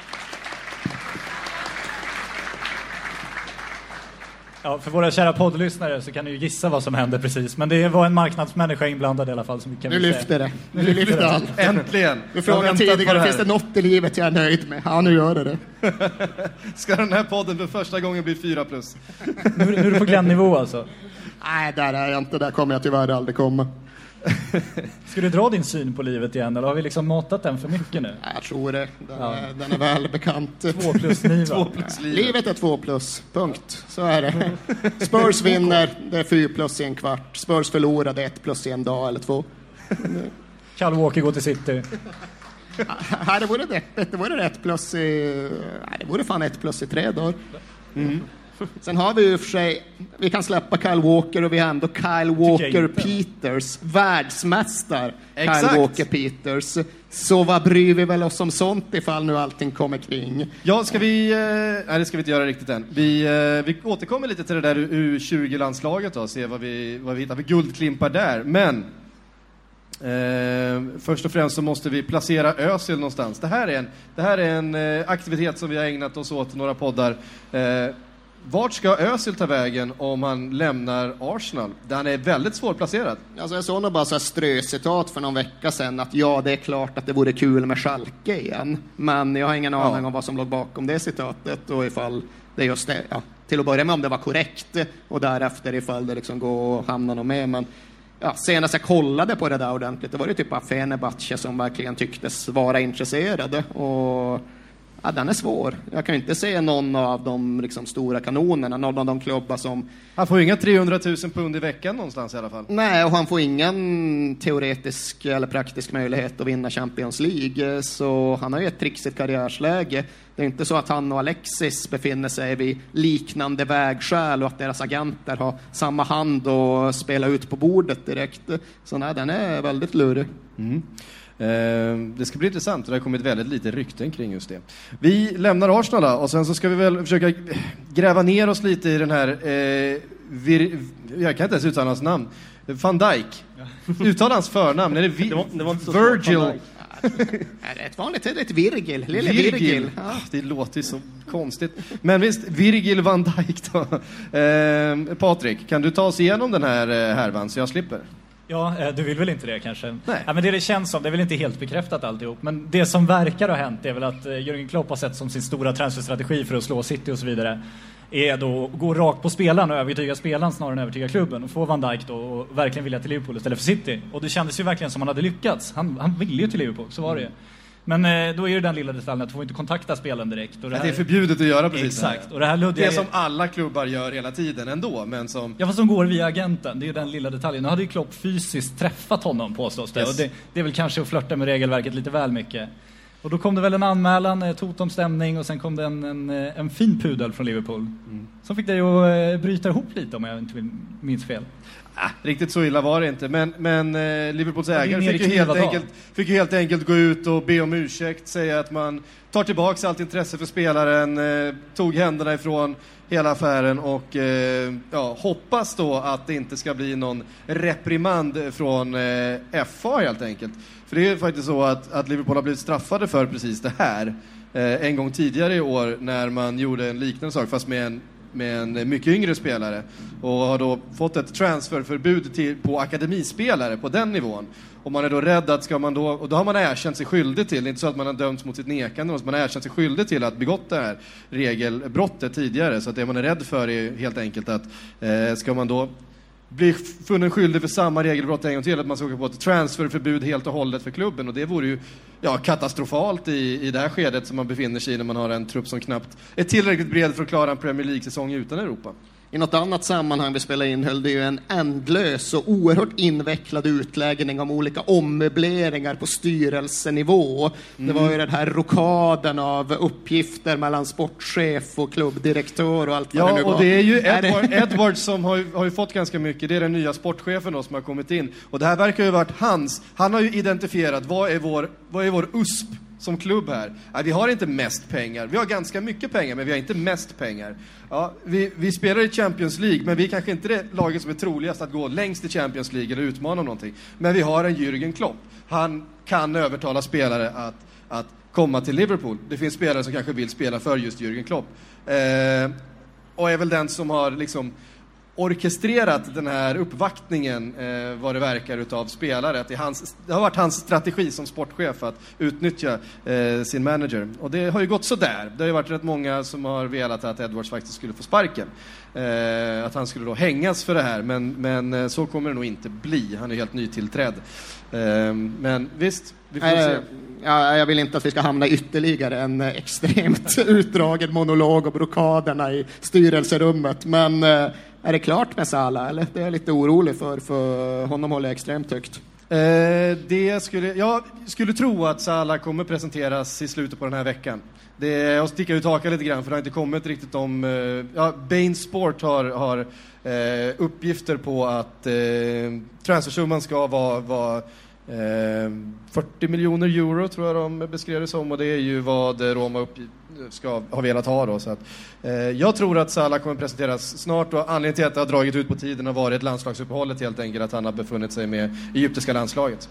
Ja, för våra kära poddlyssnare så kan ni ju gissa vad som hände precis. Men det var en marknadsmänniska inblandad i alla fall. Som vi kan nu lyfter det. Nu lyfter det allt. Äntligen! Du frågade tidigare, finns det något i livet jag är nöjd med? Ja, nu gör det. Ska den här podden för första gången bli 4+? Nu är du på Glenn-nivå alltså? Nej, där är jag inte. Där kommer jag tyvärr aldrig komma. Ska du dra din syn på livet igen, eller har vi liksom matat den för mycket nu? Jag tror det. Den är väl bekant. 2+9. 2+ livet. Livet är 2+. Punkt. Så är det. Spurs vinner, det är 4+ i en kvart. Spurs förlorar, det är 1+ i en dag eller 2. Kyle Walker går till City. Här det vore deppigt. Det vore 1+ i... Nej, det vore fan 1+ i 3 dagar. Mm. Sen har vi ju för sig, vi kan släppa Kyle Walker och vi har ändå Kyle Walker Peters, världsmästare Kyle Walker Peters. Så vad bryr vi väl oss om sånt ifall nu allting kommer kring? Ja, ska vi... nej, det ska vi inte göra riktigt än. Vi återkommer lite till det där U20-landslaget då, se vad vi hittar för guldklimpar där. Men först och främst så måste vi placera Özil någonstans. Det här är en aktivitet som vi har ägnat oss åt några poddar. Vart ska Özil ta vägen om han lämnar Arsenal? Den är väldigt svårplacerad. Alltså jag såg nog bara så här ströcitat för någon vecka sedan att ja, det är klart att det vore kul med Schalke igen. Men jag har ingen aning om vad som låg bakom det citatet och ifall det just det, ja, till att börja med om det var korrekt och därefter ifall det liksom går att hamna något med. Men ja, senast jag kollade på det där ordentligt, det var det typ av Fenerbahce som verkligen tycktes vara intresserade och ja, den är svår. Jag kan inte se någon av de liksom stora kanonerna, någon av de klubbar som... Han får inga 300 000 pund i veckan någonstans i alla fall. Nej, och han får ingen teoretisk eller praktisk möjlighet att vinna Champions League. Så han har ju ett trixigt karriärsläge. Det är inte så att han och Alexis befinner sig vid liknande vägskäl och att deras agenter har samma hand och spelar ut på bordet direkt. Så nej, den är väldigt lurig. Mm. Det ska bli intressant och det har kommit väldigt lite rykten kring just det. Vi lämnar Arsenal och sen så ska vi väl försöka gräva ner oss lite i den här jag kan inte ens uttala hans namn. Van Dijk. Uttala hans förnamn. Är det var inte så Virgil? Det är ett vanligt ett Virgil. Lille Virgil. Ja. Det låter ju så konstigt. Men visst, Virgil van Dijk då. Patrik, kan du ta oss igenom den här härvan så jag slipper? Ja, du vill väl inte det kanske? Nej. Ja, men det känns som, det är väl inte helt bekräftat alltihop. Men det som verkar ha hänt är väl att Jürgen Klopp har sett som sin stora transferstrategi för att slå City och så vidare är då att gå rakt på spelaren och övertyga spelaren snarare än övertyga klubben och få Van Dijk då och verkligen vilja till Liverpool istället för City. Och det kändes ju verkligen som han hade lyckats. Han ville ju till Liverpool, så var det ju. Men då är det den lilla detaljen att du får inte kontakta spelaren direkt. Och det är förbjudet att göra precis. Exakt. Och det här luddiga som alla klubbar gör hela tiden ändå. Men som... Ja, fast som går via agenten. Det är ju den lilla detaljen. Nu hade ju Klopp fysiskt träffat honom, påstås det. Yes. Och det är väl kanske att flirta med regelverket lite väl mycket. Och då kom det väl en anmälan, totomstämning och sen kom det en fin pudel från Liverpool. Som fick dig att bryta ihop lite om jag inte minns fel. Riktigt så illa var det inte, men Liverpools ägare fick ju helt enkelt gå ut och be om ursäkt, säga att man tar tillbaka allt intresse för spelaren, tog händerna ifrån hela affären och hoppas då att det inte ska bli någon reprimand från FA helt enkelt. För det är faktiskt så att Liverpool har blivit straffade för precis det här en gång tidigare i år när man gjorde en liknande sak fast med en mycket yngre spelare och har då fått ett transferförbud på akademispelare på den nivån. Och man är då rädd att och då har man erkänt sig skyldig till, inte så att man har dömts mot sitt nekande, man har erkänt sig skyldig till att begått det här regelbrottet tidigare. Så att det man är rädd för är helt enkelt att ska man då bli funnen skyldig för samma regelbrott en gång till, att man ska åka på ett transferförbud helt och hållet för klubben, och det vore ju katastrofalt i det här skedet som man befinner sig i när man har en trupp som knappt är tillräckligt bred för att klara en Premier League-säsong utan Europa. I något annat sammanhang vi spelade in höll det ju en ändlös och oerhört invecklad utläggning om olika ommöbleringar på styrelsenivå. Det var ju den här rokaden av uppgifter mellan sportchef och klubbdirektör och allt vad det nu var. Ja, och det är ju Edward som har ju fått ganska mycket. Det är den nya sportchefen då som har kommit in. Och det här verkar ju ha varit han har ju identifierat vad är vår USP som klubb här. Vi har inte mest pengar. Vi har ganska mycket pengar, men vi har inte mest pengar. Ja, vi spelar i Champions League, men vi är kanske inte det laget som är troligast att gå längst i Champions League eller utmana någonting. Men vi har en Jürgen Klopp. Han kan övertala spelare att komma till Liverpool. Det finns spelare som kanske vill spela för just Jürgen Klopp. Och är väl den som har liksom orkestrerat den här uppvaktningen vad det verkar utav spelare. Att det har varit hans strategi som sportchef att utnyttja sin manager. Och det har ju gått så där. Det har ju varit rätt många som har velat att Edwards faktiskt skulle få sparken. Att han skulle då hängas för det här. Men så kommer det nog inte bli. Han är helt nytillträdd. Men visst, vi får se. Jag vill inte att vi ska hamna ytterligare en extremt utdragen monolog om brokaderna i styrelserummet. Men är det klart med Salah, eller? Det är jag lite orolig för honom håller jag extremt högt. Jag skulle tro att Salah kommer presenteras i slutet på den här veckan. Jag sticker ut hakan lite grann för det har inte kommit riktigt om... Bain Sport har uppgifter på att transfersumman ska vara 40 miljoner euro tror jag de beskrev det som, och det är ju vad Roma ska ha velat ha då, så att jag tror att Salah kommer presenteras snart, och anledningen till att det har dragit ut på tiden har varit landslagsuppehållet helt enkelt, att han har befunnit sig med egyptiska landslaget.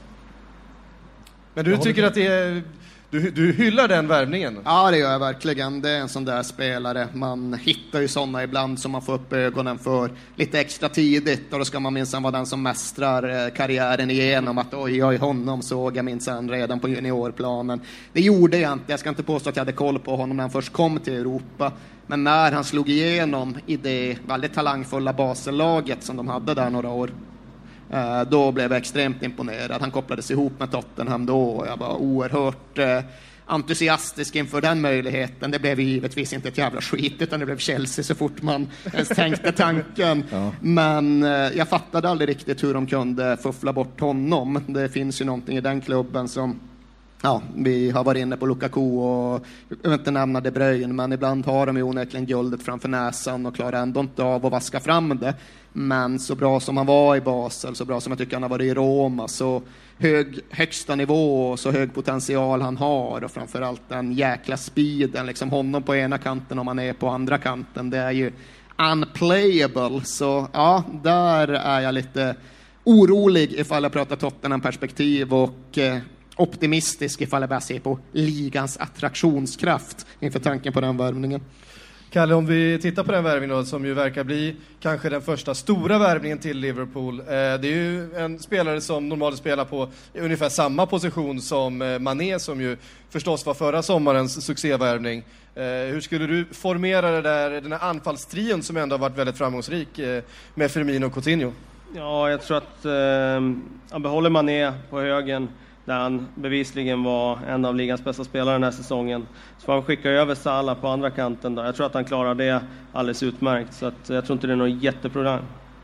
Men du tycker att det är... Du hyllar den värvningen? Ja, det gör jag verkligen. Det är en sån där spelare. Man hittar ju såna ibland som man får upp ögonen för lite extra tidigt. Och då ska man minsann vara den som mästrar karriären igenom. Att oj, honom såg jag minsann redan på juniorplanen. Det gjorde jag inte. Jag ska inte påstå att jag hade koll på honom när han först kom till Europa. Men när han slog igenom i det väldigt talangfulla Basellaget som de hade där några år, då blev jag extremt imponerad. Han kopplades ihop med Tottenham då, och jag var oerhört entusiastisk inför den möjligheten. Det blev givetvis inte ett jävla skit, utan det blev Chelsea så fort man ens tänkte tanken. Ja. Men jag fattade aldrig riktigt hur de kunde fuffla bort honom. Det finns ju någonting i den klubben som... Ja, vi har varit inne på Lukaku och jag vill inte nämna De Bruyne, men ibland har de ju onekligen guldet framför näsan och klarar ändå inte av att vaska fram det. Men så bra som han var i Basel, så bra som jag tycker han har varit i Roma, så högsta nivå och så hög potential han har, och framförallt den jäkla speeden, liksom honom på ena kanten om han är på andra kanten, det är ju unplayable. Så ja, där är jag lite orolig ifall jag pratar Tottenham-perspektiv, och optimistisk ifall jag bara ser på ligans attraktionskraft inför tanken på den värvningen. Kalle, om vi tittar på den värvningen då, som ju verkar bli kanske den första stora värvningen till Liverpool. Det är ju en spelare som normalt spelar på ungefär samma position som Mané, som ju förstås var förra sommarens succévärvning. Hur skulle du formera den här anfallstrion som ändå har varit väldigt framgångsrik med Firmino och Coutinho? Ja, jag tror att han behåller Mané på högen, där han bevisligen var en av ligans bästa spelare den här säsongen. Så får han skicka över Salah på andra kanten där. Jag tror att han klarar det alldeles utmärkt. Så att jag tror inte det är något jätteprogram.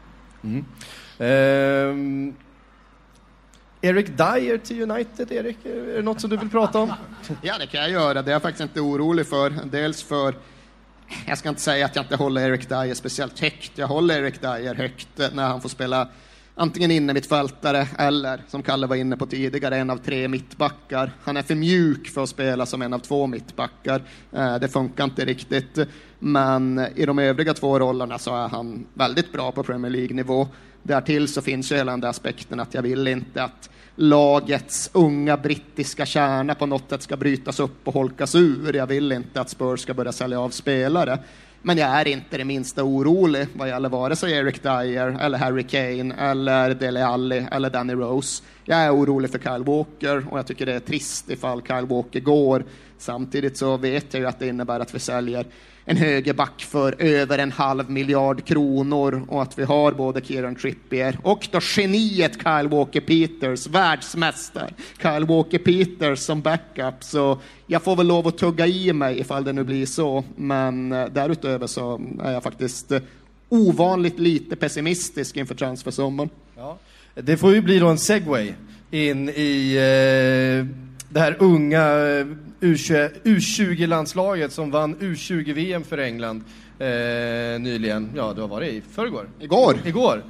Eric Dyer till United, Erik, är det något som du vill prata om? Ja, det kan jag göra. Det är jag faktiskt inte orolig för. Dels för... Jag ska inte säga att jag inte håller Eric Dyer speciellt högt. Jag håller Eric Dyer högt när han får spela antingen inne mittfältare eller, som Kalle var inne på tidigare, en av 3 mittbackar. Han är för mjuk för att spela som en av 2 mittbackar. Det funkar inte riktigt. Men i de övriga 2 rollerna så är han väldigt bra på Premier League-nivå. Därtill så finns ju hela den där aspekten att jag vill inte att lagets unga brittiska kärna på något sätt ska brytas upp och holkas ur. Jag vill inte att Spurs ska börja sälja av spelare. Men jag är inte det minsta orolig vad gäller vare sig Eric Dyer eller Harry Kane eller Dele Alli eller Danny Rose. Jag är orolig för Kyle Walker och jag tycker det är trist ifall Kyle Walker går. Samtidigt så vet jag ju att det innebär att vi säljer en högerback för över 500 miljoner kronor och att vi har både Kieran Trippier och då geniet Kyle Walker-Peters, världsmästare Kyle Walker-Peters som backup. Så jag får väl lov att tugga i mig ifall det nu blir så, men därutöver så är jag faktiskt ovanligt lite pessimistisk inför transfersommaren. Ja. Det får ju bli då en segway in i det här unga U20-landslaget som vann U20-VM för England nyligen. Ja, det var det i förrgår. Igår.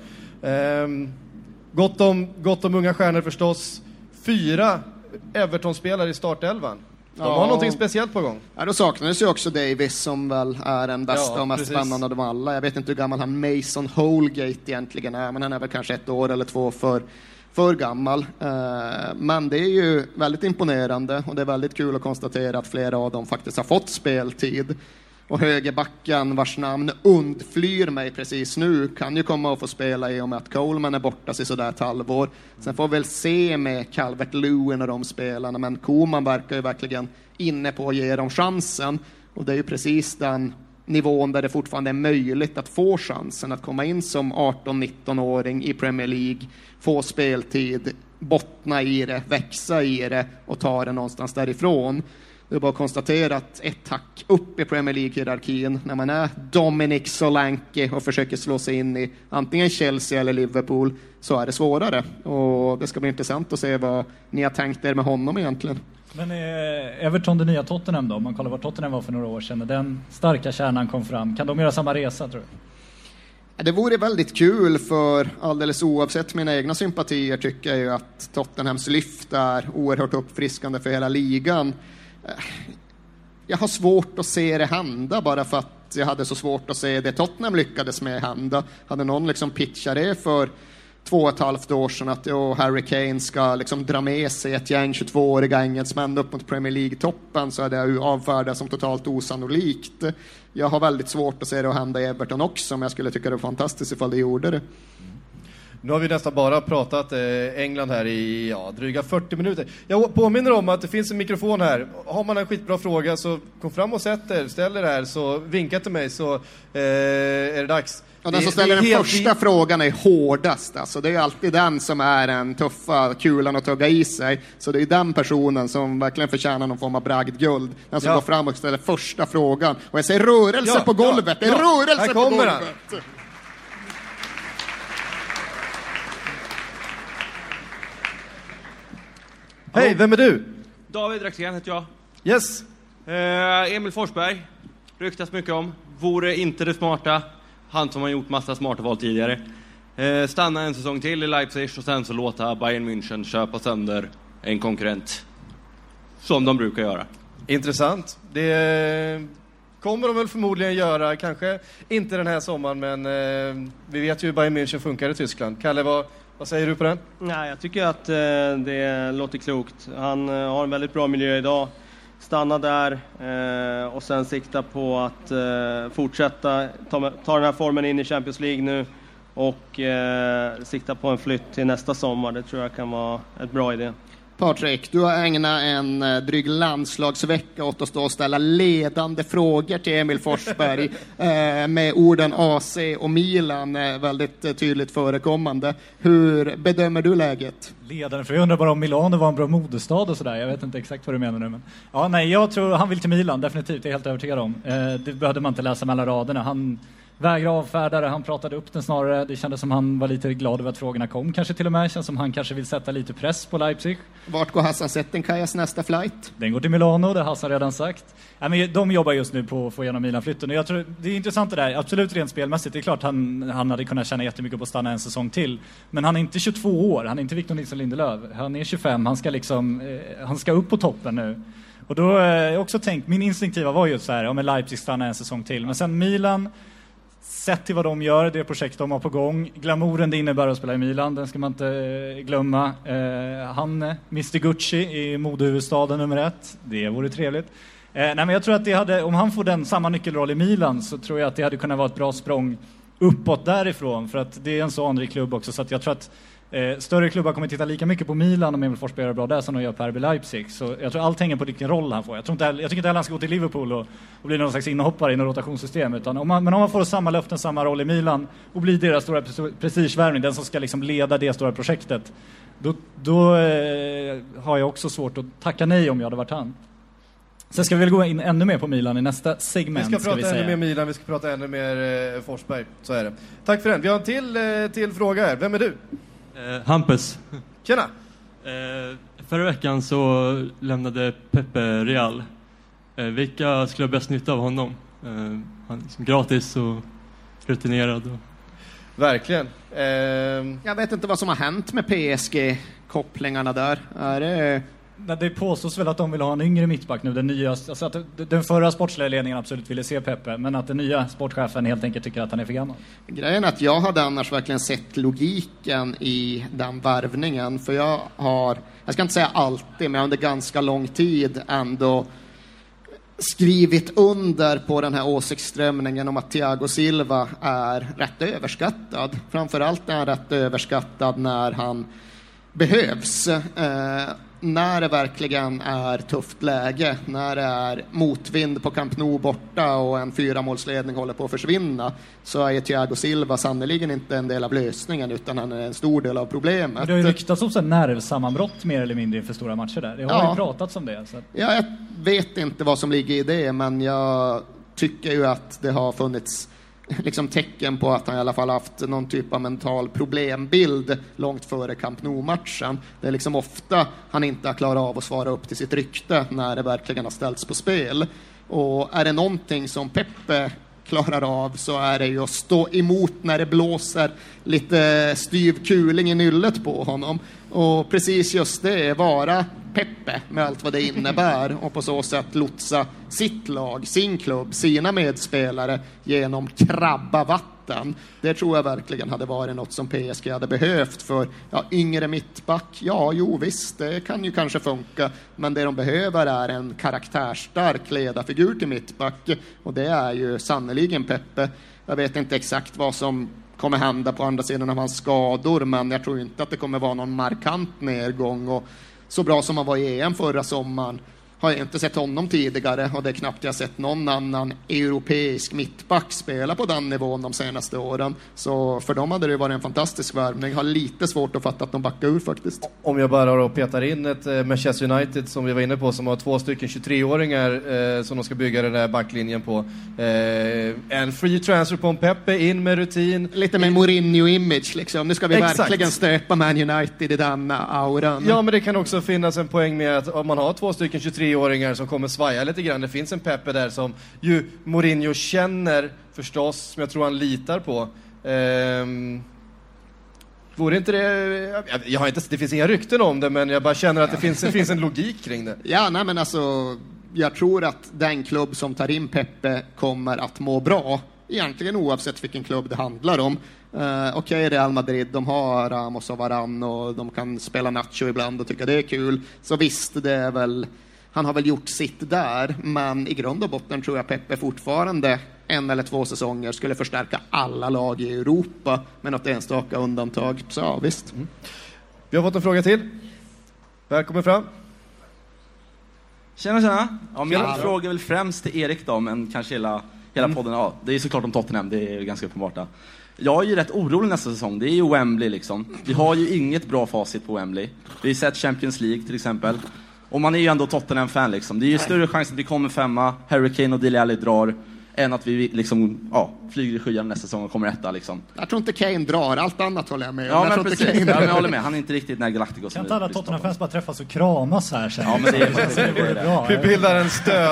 Gott om unga stjärnor förstås. 4 Everton-spelare i startelvan. De har någonting speciellt på gång. Ja, då saknades ju också Davis som väl är den bästa och mest spännande av dem alla. Jag vet inte hur gammal han Mason Holgate egentligen är, men han är väl kanske 1 år eller 2 för gammal. Men det är ju väldigt imponerande och det är väldigt kul att konstatera att flera av dem faktiskt har fått speltid. Och högerbacken vars namn undflyr mig precis nu kan ju komma att få spela i och med att Coleman är borta sig sådär ett halvår. Sen får vi väl se med Calvert-Lewin och de spelarna, men Koeman verkar ju verkligen inne på att ge dem chansen. Och det är ju precis den nivån där det fortfarande är möjligt att få chansen att komma in som 18-19-åring i Premier League, få speltid, bottna i det, växa i det och ta det någonstans därifrån. Det är bara att konstatera att ett hack upp i Premier League-hierarkin när man är Dominic Solanke och försöker slå sig in i antingen Chelsea eller Liverpool så är det svårare. Och det ska bli intressant att se vad ni har tänkt er med honom egentligen. Men Everton det nya Tottenham då? Om man kollar vad Tottenham var för några år sedan när den starka kärnan kom fram. Kan de göra samma resa tror du? Det vore väldigt kul för alldeles oavsett mina egna sympatier tycker jag ju att Tottenhams lyft är oerhört uppfriskande för hela ligan. Jag har svårt att se det hända bara för att jag hade så svårt att se det Tottenham lyckades med hända. Hade någon liksom pitchat det för 2,5 år sedan att Harry Kane ska liksom dra med sig ett gäng 22-åriga engelsmän upp mot Premier League-toppen så är det ju avfärdat som totalt osannolikt. Jag har väldigt svårt att se det hända i Everton också, men jag skulle tycka det var fantastiskt ifall det gjorde det. Nu har vi nästan bara pratat England här i dryga 40 minuter. Jag påminner om att det finns en mikrofon här. Har man en skitbra fråga så kom fram och ställ er här så vinka till mig så är det dags. Och den som ställer den första frågan är hårdast. Alltså, det är alltid den som är den tuffa kulan att tugga i sig. Så det är den personen som verkligen förtjänar någon form av bragdguld. Den som går fram och ställer första frågan. Och jag säger rörelse på golvet. Det är rörelse på golvet. Han. Hej, vem är du? David Raxén heter jag. Yes. Emil Forsberg. Ryktas mycket om. Vore inte det smarta. Han som har gjort massa smarta val tidigare. Stanna en säsong till i Leipzig och sen så låta Bayern München köpa sönder en konkurrent. Som de brukar göra. Intressant. Det kommer de väl förmodligen göra. Kanske inte den här sommaren, men vi vet ju hur Bayern München funkar i Tyskland. Kalle, vad säger du på den? Nej, jag tycker att det låter klokt. Han har en väldigt bra miljö idag. Stanna där och sen sikta på att fortsätta ta den här formen in i Champions League nu och sikta på en flytt till nästa sommar. Det tror jag kan vara ett bra idé. Patrik, du har ägnat en dryg landslagsvecka åt att stå och ställa ledande frågor till Emil Forsberg med orden AC och Milan väldigt tydligt förekommande. Hur bedömer du läget? Ledande, för jag undrar bara om Milano var en bra modestad och sådär. Jag vet inte exakt vad du menar nu. Men... jag tror han vill till Milan, definitivt. Det är jag helt övertygad om. Det behövde man inte läsa mellan raderna. vägrade avfärda det. Han pratade upp den snarare. Det kändes som han var lite glad över att frågorna kom. Kanske till och med känns som han kanske vill sätta lite press på Leipzig. Vart går Hassan Settenkajas nästa flight? Den går till Milano, det har Hassan redan sagt. Ja, men de jobbar just nu på att få igenom Milan-flytten. Och jag tror, det är intressant det där. Absolut rent spelmässigt. Det är klart han hade kunnat tjäna jättemycket på att stanna en säsong till. Men han är inte 22 år. Han är inte Victor Nilsson Lindelöf. Han är 25. Han ska upp på toppen nu. Och då har jag också tänkt, min instinktiva var ju så här, om Leipzig stannar en säsong till. Men sen Milan, sett till vad de gör, det projekt de har på gång. Glamouren det innebär att spela i Milan, den ska man inte glömma. Han, Mr. Gucci i modehuvudstaden nummer 1. Det vore trevligt. Nej, men jag tror att det hade, om han får samma nyckelroll i Milan, så tror jag att det hade kunnat vara ett bra språng uppåt därifrån. För att det är en så anrik klubb också, så att jag tror att större klubbar kommer titta lika mycket på Milan om Emil Forsberg gör bra där som de gör på RB Leipzig. Så jag tror allt hänger på vilken roll han får. Jag tycker inte att han ska gå till Liverpool och bli någon slags inhoppare i något rotationssystem. Utan om man får samma löften, samma roll i Milan och blir deras stora prestigevärvning, den som ska liksom leda det stora projektet, då har jag också svårt att tacka nej om jag hade varit han. Sen ska vi väl gå in ännu mer på Milan i nästa segment. Vi ska prata ännu mer Milan, vi ska prata ännu mer Forsberg. Så är det. Tack för den. Vi har en till fråga här. Vem är du? Hampus. Tjena! Förra veckan så lämnade Pepe Real. Vilka skulle ha bäst nytta av honom? Han är liksom gratis och rutinerad. Verkligen. Jag vet inte vad som har hänt med PSG-kopplingarna där. Det påstås väl att de vill ha en yngre mittback nu. Alltså att den förra sportsliga ledningen absolut ville se Pepe, men att den nya sportchefen helt enkelt tycker att han är för gammal. Grejen är att jag hade annars verkligen sett logiken i den värvningen. För jag ska inte säga alltid, men under ganska lång tid ändå skrivit under på den här åsiktsströmningen om att Thiago Silva är rätt överskattad. Framförallt är han rätt överskattad när han behövs. När det verkligen är tufft läge, när det är motvind på Camp Nou borta och en 4-målsledning håller på att försvinna, så är Thiago Silva sannoliken inte en del av lösningen, utan han är en stor del av problemet. Men det har ju ryktats om en nervsammanbrott mer eller mindre inför stora matcher där. Det har ju pratats om det. Så att... Ja, jag vet inte vad som ligger i det, men jag tycker ju att det har funnits liksom tecken på att han i alla fall haft någon typ av mental problembild långt före Camp Nou-matchen. Det är liksom ofta han inte har klarat av att svara upp till sitt rykte när det verkligen har ställts på spel. Och är det någonting som Pepe klarar av, så är det ju att stå emot när det blåser lite styv kuling i nyllet på honom. Och precis just det, vara Pepe med allt vad det innebär, och på så sätt lotsa sitt lag, sin klubb, sina medspelare genom krabba vatten. Det tror jag verkligen hade varit något som PSG hade behövt. För yngre mittback, visst, det kan ju kanske funka, men det de behöver är en karaktärstark ledarfigur till mittback, och det är ju sannoliken Pepe. Jag vet inte exakt vad som kommer hända på andra sidan av hans skador, men jag tror inte att det kommer vara någon markant nedgång. Och så bra som han var i EM förra sommaren har jag inte sett honom tidigare, och det är knappt jag sett någon annan europeisk mittback spela på den nivån de senaste åren. Så för dem hade det varit en fantastisk värvning. Har lite svårt att fatta att de backar ur faktiskt. Om jag bara då petar in ett Manchester United som vi var inne på, som har 2 stycken 23-åringar som de ska bygga den där backlinjen på. En free transfer på en Pepe, in med rutin. Lite med Mourinho-image liksom. Nu ska vi verkligen stöpa Man United i den auran. Ja, men det kan också finnas en poäng med att om man har 2 stycken 23-åringar som kommer svaja lite grann. Det finns en Pepe där som ju Mourinho känner förstås, som jag tror han litar på. Vore inte det... det finns inga rykten om det, men jag bara känner att det finns en logik kring det. Ja, nej, men alltså, jag tror att den klubb som tar in Pepe kommer att må bra. Egentligen oavsett vilken klubb det handlar om. Okej, Real Madrid, de har Ramos och Varane och de kan spela Nacho ibland och tycka det är kul. Så visst, det är väl... Han har väl gjort sitt där, men i grund och botten tror jag Pepe fortfarande 1 eller 2 säsonger skulle förstärka alla lag i Europa, med något enstaka undantag. Så ja, visst. Vi har fått en fråga till. Välkommen fram. Tjena. Ja, min fråga är väl främst till Erik då, men kanske hela podden. Ja, det är såklart om Tottenham, det är ganska uppenbart. Jag är ju rätt orolig nästa säsong. Det är ju Wembley liksom. Vi har ju inget bra facit på Wembley. Vi har sett Champions League till exempel. Och man är ju ändå Tottenham-fan liksom. Det är ju större chans att vi kommer 5, Harry Kane och Dele Alli drar, än att vi liksom, flyger i skyarna nästa säsong och kommer etta liksom. Jag tror inte Kane drar, allt annat håller jag med. Ja, men precis. Jag håller med. Han är inte riktigt när Galacticos. Kan inte alla Tottenham-fans bara träffas och kramas här sen? Ja, men det vore bra. Vi bildar en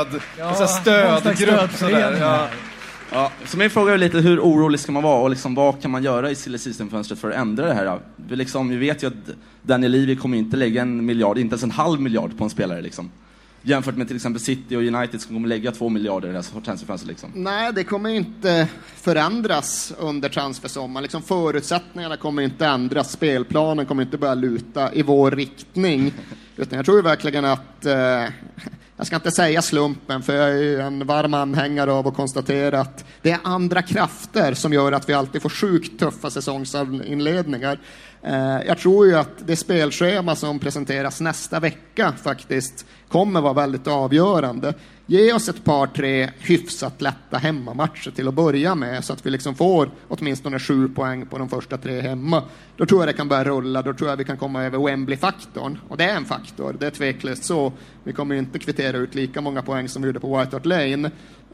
stödgrupp sådär. Ja, så min fråga är lite, hur orolig ska man vara och liksom, vad kan man göra i silly season-fönstret för att ändra det här? Vi vet ju att Daniel Levy kommer inte lägga 1 miljard, inte ens 0,5 miljard på en spelare liksom. Jämfört med till exempel City och United som kommer lägga 2 miljarder i det här transferfönstret liksom. Nej, det kommer inte förändras under transfersommaren. Liksom förutsättningarna kommer inte ändras. Spelplanen kommer inte börja luta i vår riktning. Utan jag tror verkligen att... jag ska inte säga slumpen, för jag är ju en varm anhängare av att konstatera att det är andra krafter som gör att vi alltid får sjukt tuffa säsongsinledningar. Jag tror ju att det spelschema som presenteras nästa vecka faktiskt kommer vara väldigt avgörande. Ge oss ett par, 3 hyfsat lätta hemmamatcher till att börja med, så att vi liksom får åtminstone 7 poäng på de första 3 hemma. Då tror jag det kan börja rulla, då tror jag vi kan komma över Wembley-faktorn. Och det är en faktor, det är tveklöst så. Vi kommer inte kvittera ut lika många poäng som vi gjorde på White Hart Lane.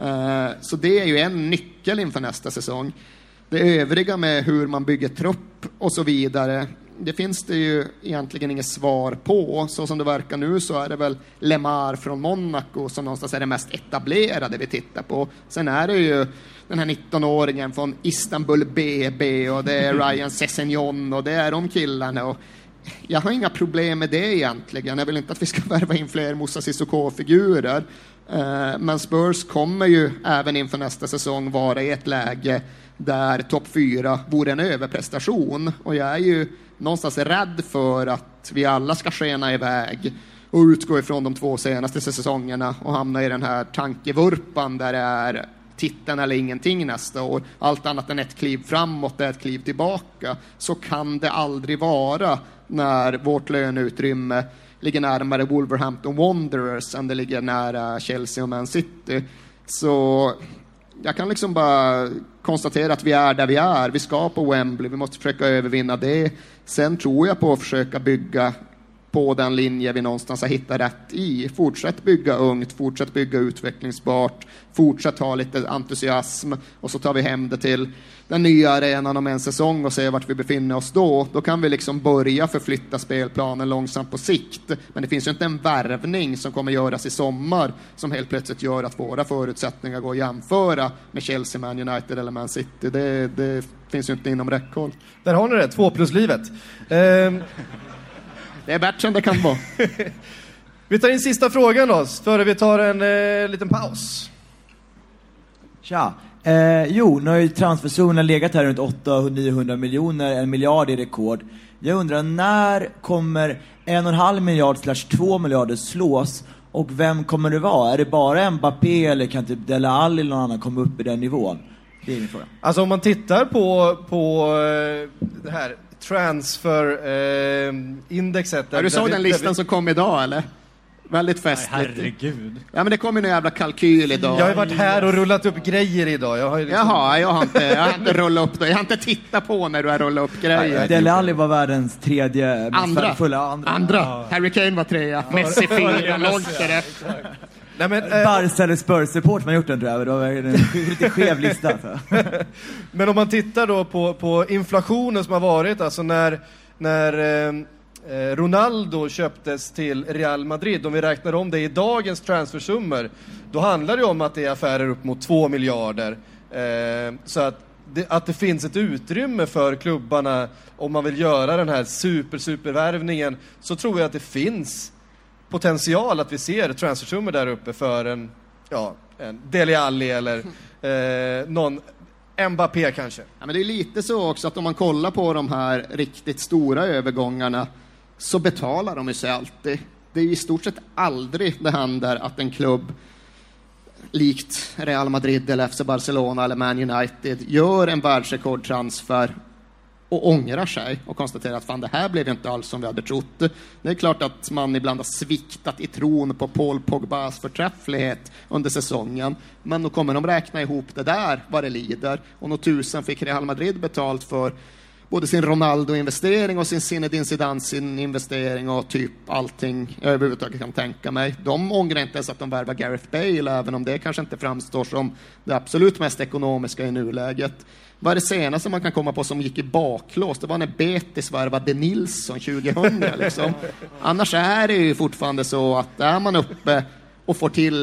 Så det är ju en nyckel inför nästa säsong. Det övriga med hur man bygger trupp och så vidare, det finns det ju egentligen inget svar på. Så som det verkar nu så är det väl Lemar från Monaco som någonstans är det mest etablerade vi tittar på. Sen är det ju den här 19-åringen från Istanbul BB och det är Ryan Sessegnon och det är de killarna. Och jag har inga problem med det egentligen. Jag vill inte att vi ska värva in fler Moussa Sissoko-figurer. Men Spurs kommer ju även inför nästa säsong vara i ett läge där topp 4 vore en överprestation. Och jag är ju någonstans rädd för att vi alla ska skena iväg och utgå ifrån de 2 senaste säsongerna och hamna i den här tankevurpan där det är titeln eller ingenting nästa år. Allt annat än ett kliv framåt är ett kliv tillbaka. Så kan det aldrig vara när vårt löneutrymme ligger närmare Wolverhampton Wanderers än det ligger nära Chelsea och Man City. Så jag kan liksom bara konstatera att vi är där vi är. Vi ska på Wembley, vi måste försöka övervinna det. Sen tror jag på att försöka bygga på den linje vi någonstans har hittat rätt i. Fortsätt bygga ungt, fortsätt bygga utvecklingsbart, fortsätt ha lite entusiasm och så tar vi hem det till den nya arenan om en säsong och ser vart vi befinner oss då. Då kan vi liksom börja förflytta spelplanen långsamt på sikt. Men det finns ju inte en värvning som kommer göras i sommar som helt plötsligt gör att våra förutsättningar går att jämföra med Chelsea, Man United eller Man City. Det finns ju inte inom räckhåll. Där har ni det, 2+-livet. Det är bättre än det kan vara. Vi tar in sista frågan då, före vi tar en liten paus. Tja. Nu har ju transferzonen legat här runt 800-900 miljoner, 1 miljard i rekord. Jag undrar, när kommer 1,5 miljard / 2 miljarder slås och vem kommer det vara? Är det bara Mbappé eller kan typ Dele Alli eller någon annan komma upp i den nivån? Det är min fråga. Alltså om man tittar på det här transferindexet. Ja, du såg den listan som kom idag, eller? Väldigt festligt. Herregud. Ja, men det kommer en jävla kalkyl idag. Jag har ju varit här och rullat upp grejer idag. Jag har ju liksom... Jaha, jag har inte rullat upp det. Jag har inte tittat på när du har rullat upp grejer. Dele Alli var världens 3:e andra. Harry Kane var 3:a. Messi 4, långt därefter. Nej, men, Barca eller Spurs-support man gjort den, tror jag. Det var en lite skev lista. Men om man tittar då på inflationen som har varit, alltså när Ronaldo köptes till Real Madrid, om vi räknar om det i dagens transfersummor, då handlar det om att det är affärer upp mot 2 miljarder. Så att det finns ett utrymme för klubbarna om man vill göra den här supervärvningen, så tror jag att det finns potential att vi ser transfersummor där uppe för en Dele Alli eller någon Mbappé kanske. Ja, men det är lite så också att om man kollar på de här riktigt stora övergångarna så betalar de ju sig alltid. Det är i stort sett aldrig det händer att en klubb likt Real Madrid eller FC Barcelona eller Man United gör en världsrekordtransfer och ångrar sig och konstaterar att fan, det här blev inte alls som vi hade trott. Det är klart att man ibland har sviktat i tron på Paul Pogbas förträfflighet under säsongen, men då kommer de räkna ihop det där vad det lider. Och något 1000 fick Real Madrid betalt för både sin Ronaldo-investering och sin Zinedine Zidane-investering och typ allting jag överhuvudtaget kan tänka mig. De ångrar inte ens att de värvar Gareth Bale, även om det kanske inte framstår som det absolut mest ekonomiska i nuläget. Vad är det senaste man kan komma på som gick i baklås? Det var när Betis värvade Nilsson 2000. Liksom. Annars är det ju fortfarande så att är man uppe och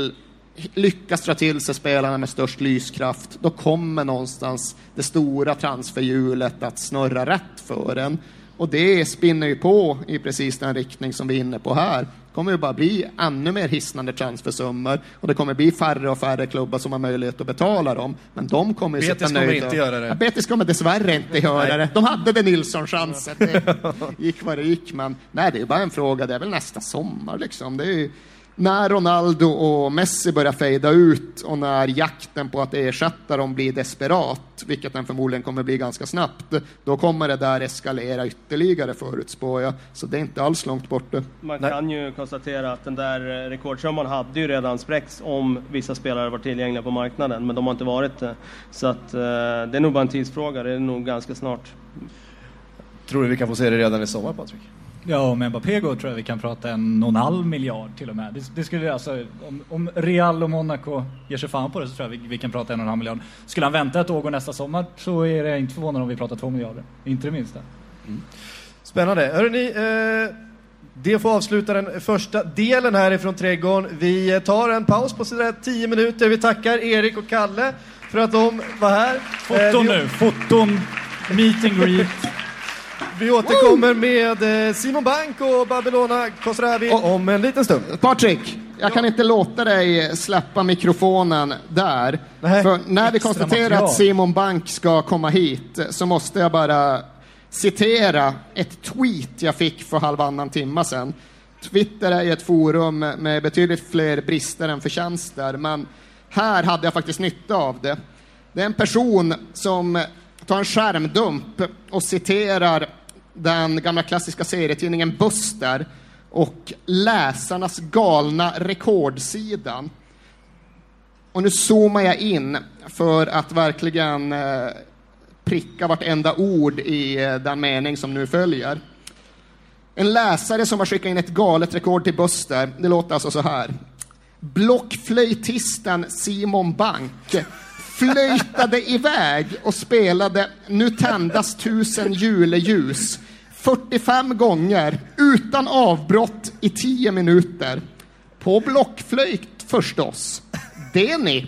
lyckas dra till sig spelarna med störst lyskraft, då kommer någonstans det stora transferhjulet att snurra rätt för en. Och det spinner ju på i precis den riktning som vi är inne på här. Det kommer ju bara bli ännu mer hisnande transfersummor och det kommer bli färre och färre klubbar som har möjlighet att betala dem. Men de kommer ju Betis kommer inte göra det. Ja, Betis kommer dessvärre inte göra det. De hade det Nilsson-chansen. Det gick vad det gick, men nej, det är ju bara en fråga. Det är väl nästa sommar liksom. Det är ju när Ronaldo och Messi börjar fejda ut och när jakten på att ersätta dem blir desperat, vilket den förmodligen kommer bli ganska snabbt, då kommer det där eskalera ytterligare, förutspår jag. Så det är inte alls långt borta. Man kan ju konstatera att den där rekordsumman hade ju redan spräckts om vissa spelare var tillgängliga på marknaden, men de har inte varit det. Så att det är nog bara en tidsfråga, det är nog ganska snart. Tror du vi kan få se det redan i sommar, Patrik? Ja, med Mbappé tror jag vi kan prata 1,5 miljard till och med. Det skulle alltså, om Real och Monaco ger sig fan på det, så tror jag vi kan prata 1,5 miljard. Skulle han vänta ett år och nästa sommar, så är det inte förvånande om vi pratar 2 miljarder. Inte det minsta. Spännande. Hörrni, det får avsluta den första delen här ifrån Trädgården. Vi tar en paus på sådär 10 minuter. Vi tackar Erik och Kalle för att de var här. Foton, meet and greet. Vi återkommer med Simon Bank och Babylona Khosravi om en liten stund. Patrik, jag kan inte låta dig släppa mikrofonen där. För när vi konstaterar att Simon Bank ska komma hit, så måste jag bara citera ett tweet jag fick för halvannan timme sedan. Twitter är ett forum med betydligt fler brister än förtjänster, men här hade jag faktiskt nytta av det. Det är en person som tar en skärmdump och citerar den gamla klassiska serietidningen Buster och läsarnas galna rekordsidan. Och nu zoomar jag in för att verkligen pricka vartenda ord i den mening som nu följer. En läsare som har skickat in ett galet rekord till Buster, det låter alltså så här. Blockflöjtisten Simon Bank flöjtade iväg och spelade Nu tändas 1000 juleljus 45 gånger utan avbrott i 10 minuter. På blockflöjt förstås. Det är ni.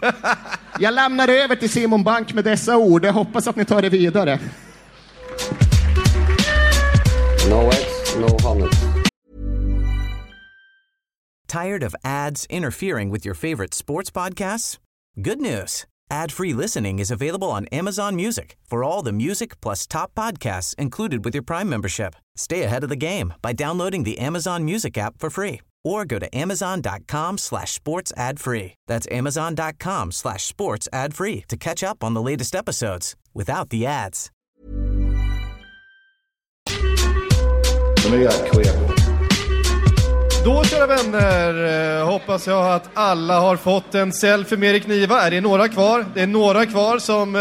Jag lämnar över till Simon Bank med dessa ord. Jag hoppas att ni tar det vidare. No X, no Hammett. Tired of ads interfering with your favorite sports podcasts? Good news. Ad-free listening is available on Amazon Music for all the music plus top podcasts included with your Prime membership. Stay ahead of the game by downloading the Amazon Music app for free or go to amazon.com/sports ad free. That's amazon.com/sports ad free to catch up on the latest episodes without the ads. Då, kära vänner, hoppas jag att alla har fått en selfie med Erik Niva. Är det några kvar? Det är några kvar som...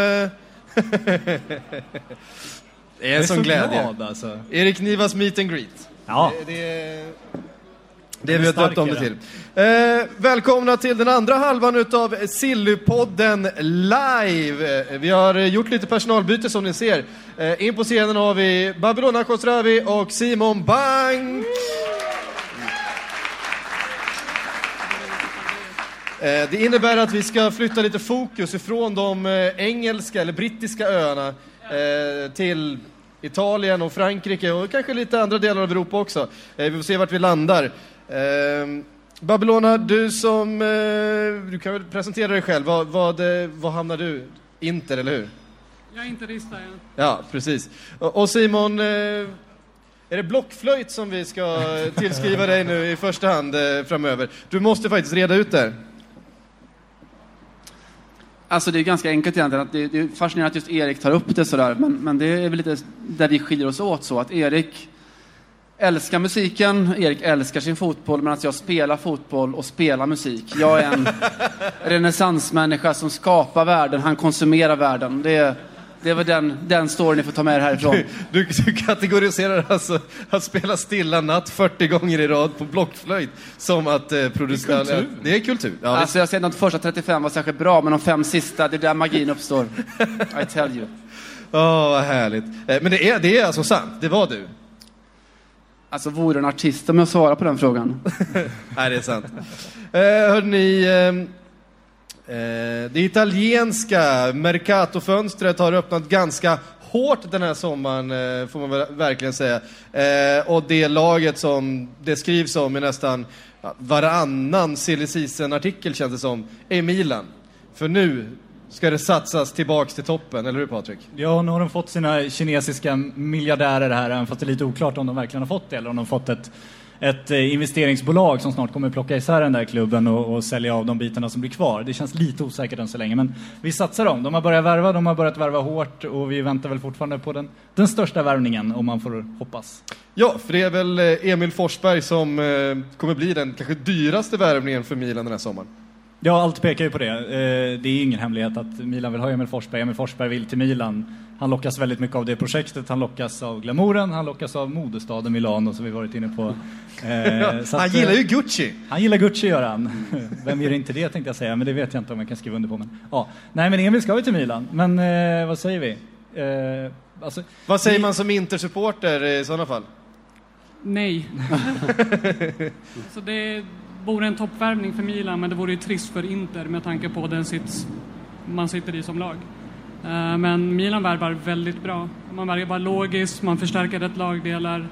det är en sån glädje. Glad, alltså. Erik Nivas meet and greet. Ja. Det vi har döpt om det till. Välkomna till den andra halvan utav Sillypodden live. Vi har gjort lite personalbyte som ni ser. In på scenen har vi Babylona Khosravi och Simon Bank. Det innebär att vi ska flytta lite fokus ifrån de engelska eller brittiska öarna till Italien och Frankrike och kanske lite andra delar av Europa också. Vi får se vart vi landar. Babylona, du kan väl presentera dig själv. Vad hamnar du? Inter, eller hur? Jag är interista, ja. Ja, precis. Och Simon, är det blockflöjt som vi ska tillskriva dig nu i första hand framöver? Du måste faktiskt reda ut det. Alltså det är ganska enkelt egentligen. Det är fascinerande att just Erik tar upp det sådär. Men det är väl lite där vi skiljer oss åt så. Att Erik älskar musiken, Erik älskar sin fotboll, men att jag spelar fotboll och spelar musik. Jag är en renässansmänniska som skapar världen, han konsumerar världen. Det Det var den storyn ni får ta med er härifrån. Du kategoriserar alltså att spela Stilla natt 40 gånger i rad på blockflöjt som att producera... Det är kultur. Ja, alltså jag säger att de första 35 var särskilt bra, men de 5 sista, det är där magin uppstår. I tell you. Vad härligt. Men det är alltså sant, det var du. Alltså vore en artist om jag svarar på den frågan. Nej, det är sant. Hörrni, det italienska Mercato-fönstret har öppnat ganska hårt den här sommaren, får man verkligen säga. Och det laget som det skrivs om i nästan varannan silly season-artikel, känns det som, är Milan. För nu ska det satsas tillbaks till toppen, eller hur Patrik? Ja, nu har de fått sina kinesiska miljardärer här, även fast det är lite oklart om de verkligen har fått det, eller om de har fått ett investeringsbolag som snart kommer plocka isär den där klubben och sälja av de bitarna som blir kvar. Det känns lite osäkert än så länge, men vi satsar dem. De har börjat värva hårt, och vi väntar väl fortfarande på den största värvningen, om man får hoppas. Ja, för det är väl Emil Forsberg som kommer bli den kanske dyraste värvningen för Milan den här sommaren. Ja, allt pekar ju på det. Det är ingen hemlighet att Milan vill ha Emil Forsberg. Emil Forsberg vill till Milan. Han lockas väldigt mycket av det projektet. Han lockas av glamouren. Han lockas av modestaden Milano, som vi varit inne på. Han gillar ju Gucci. Han gillar Gucci, gör han. Vem gör inte det, tänkte jag säga. Men det vet jag inte om jag kan skriva under på. Men, ja. Nej, men Emil ska ju till Milan. Men vad säger vi? Vad säger man som Inter-supporter i sådana fall? Nej. Så det vore en toppvärvning för Milan, men det vore ju trist för Inter med tanke på den sits man sitter i som lag. Men Milan värvar väldigt bra. Man värvar logiskt, man förstärker rätt lagdelar.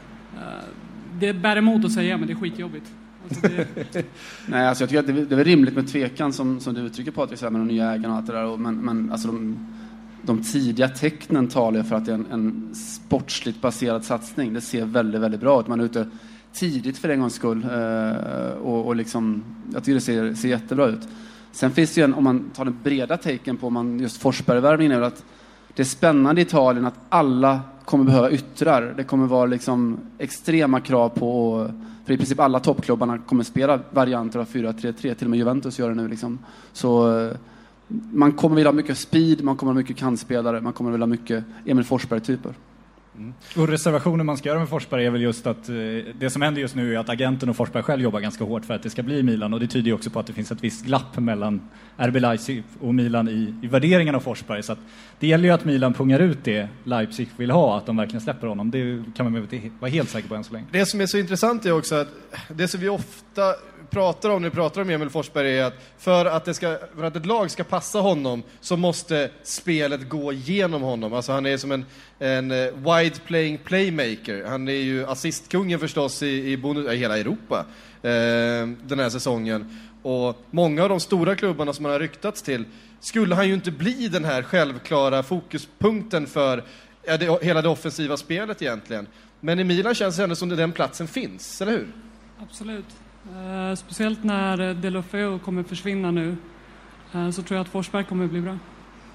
Det bär emot att säga, men det är skitjobbigt. Alltså Nej, alltså jag tycker att det är rimligt med tvekan som du uttrycker, Patrik, med de nya ägarna och allt det där. Men alltså de tidiga tecknen talar för att det är en sportsligt baserad satsning. Det ser väldigt, väldigt bra ut. Man är ute tidigt för en gångs skull. Och liksom, jag tycker det ser jättebra ut. Sen finns det ju om man tar den breda taken på just Forsberg-värvningen, är att det är spännande i Italien att alla kommer behöva yttrar. Det kommer vara liksom extrema krav på, för i princip alla toppklubbarna kommer spela varianter av 4-3-3, till och med Juventus gör det nu liksom. Så man kommer vilja ha mycket speed, man kommer ha mycket kantspelare, man kommer vilja ha mycket Emil Forsberg-typer. Mm. Och reservationen man ska göra med Forsberg är väl just att det som händer just nu är att agenten och Forsberg själv jobbar ganska hårt för att det ska bli Milan, och det tyder ju också på att det finns ett visst glapp mellan RB Leipzig och Milan i värderingen av Forsberg, så att det gäller ju att Milan pungar ut det Leipzig vill ha, att de verkligen släpper honom. Det kan man vara helt säker på än så länge. Det som är så intressant är också att det som vi ofta pratar om när vi pratar om Emil Forsberg är att för att ett lag ska passa honom så måste spelet gå igenom honom. Alltså han är som en wide playing playmaker. Han är ju assistkungen förstås i hela Europa den här säsongen. Och många av de stora klubbarna som man har ryktats till skulle han ju inte bli den här självklara fokuspunkten för hela det offensiva spelet egentligen. Men i Milan känns det ändå som den platsen finns, eller hur? Absolut. Speciellt när Deulofeu kommer försvinna nu, så tror jag att Forsberg kommer bli bra.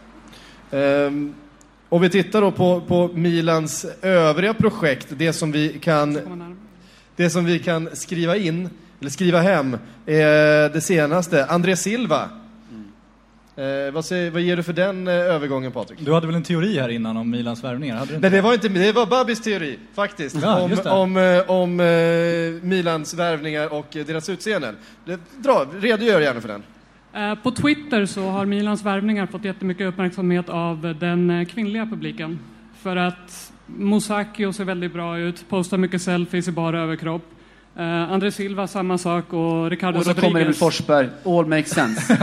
Och vi tittar då på Milans övriga projekt, det som vi kan skriva in eller skriva hem är det senaste. André Silva. Vad ger du för den övergången, Patrik? Du hade väl en teori här innan om Milans värvningar? Hade du inte? Nej, det var Babis teori faktiskt, ja, om Milans värvningar och deras utseenden. Redogör gärna för den. På Twitter så har Milans värvningar fått jättemycket uppmärksamhet av den kvinnliga publiken. För att Musacchio ser väldigt bra ut, postar mycket selfies i bara överkropp. André Silva samma sak, och Ricardo Rodriguez. Och så kommer Emil Forsberg. All makes sense.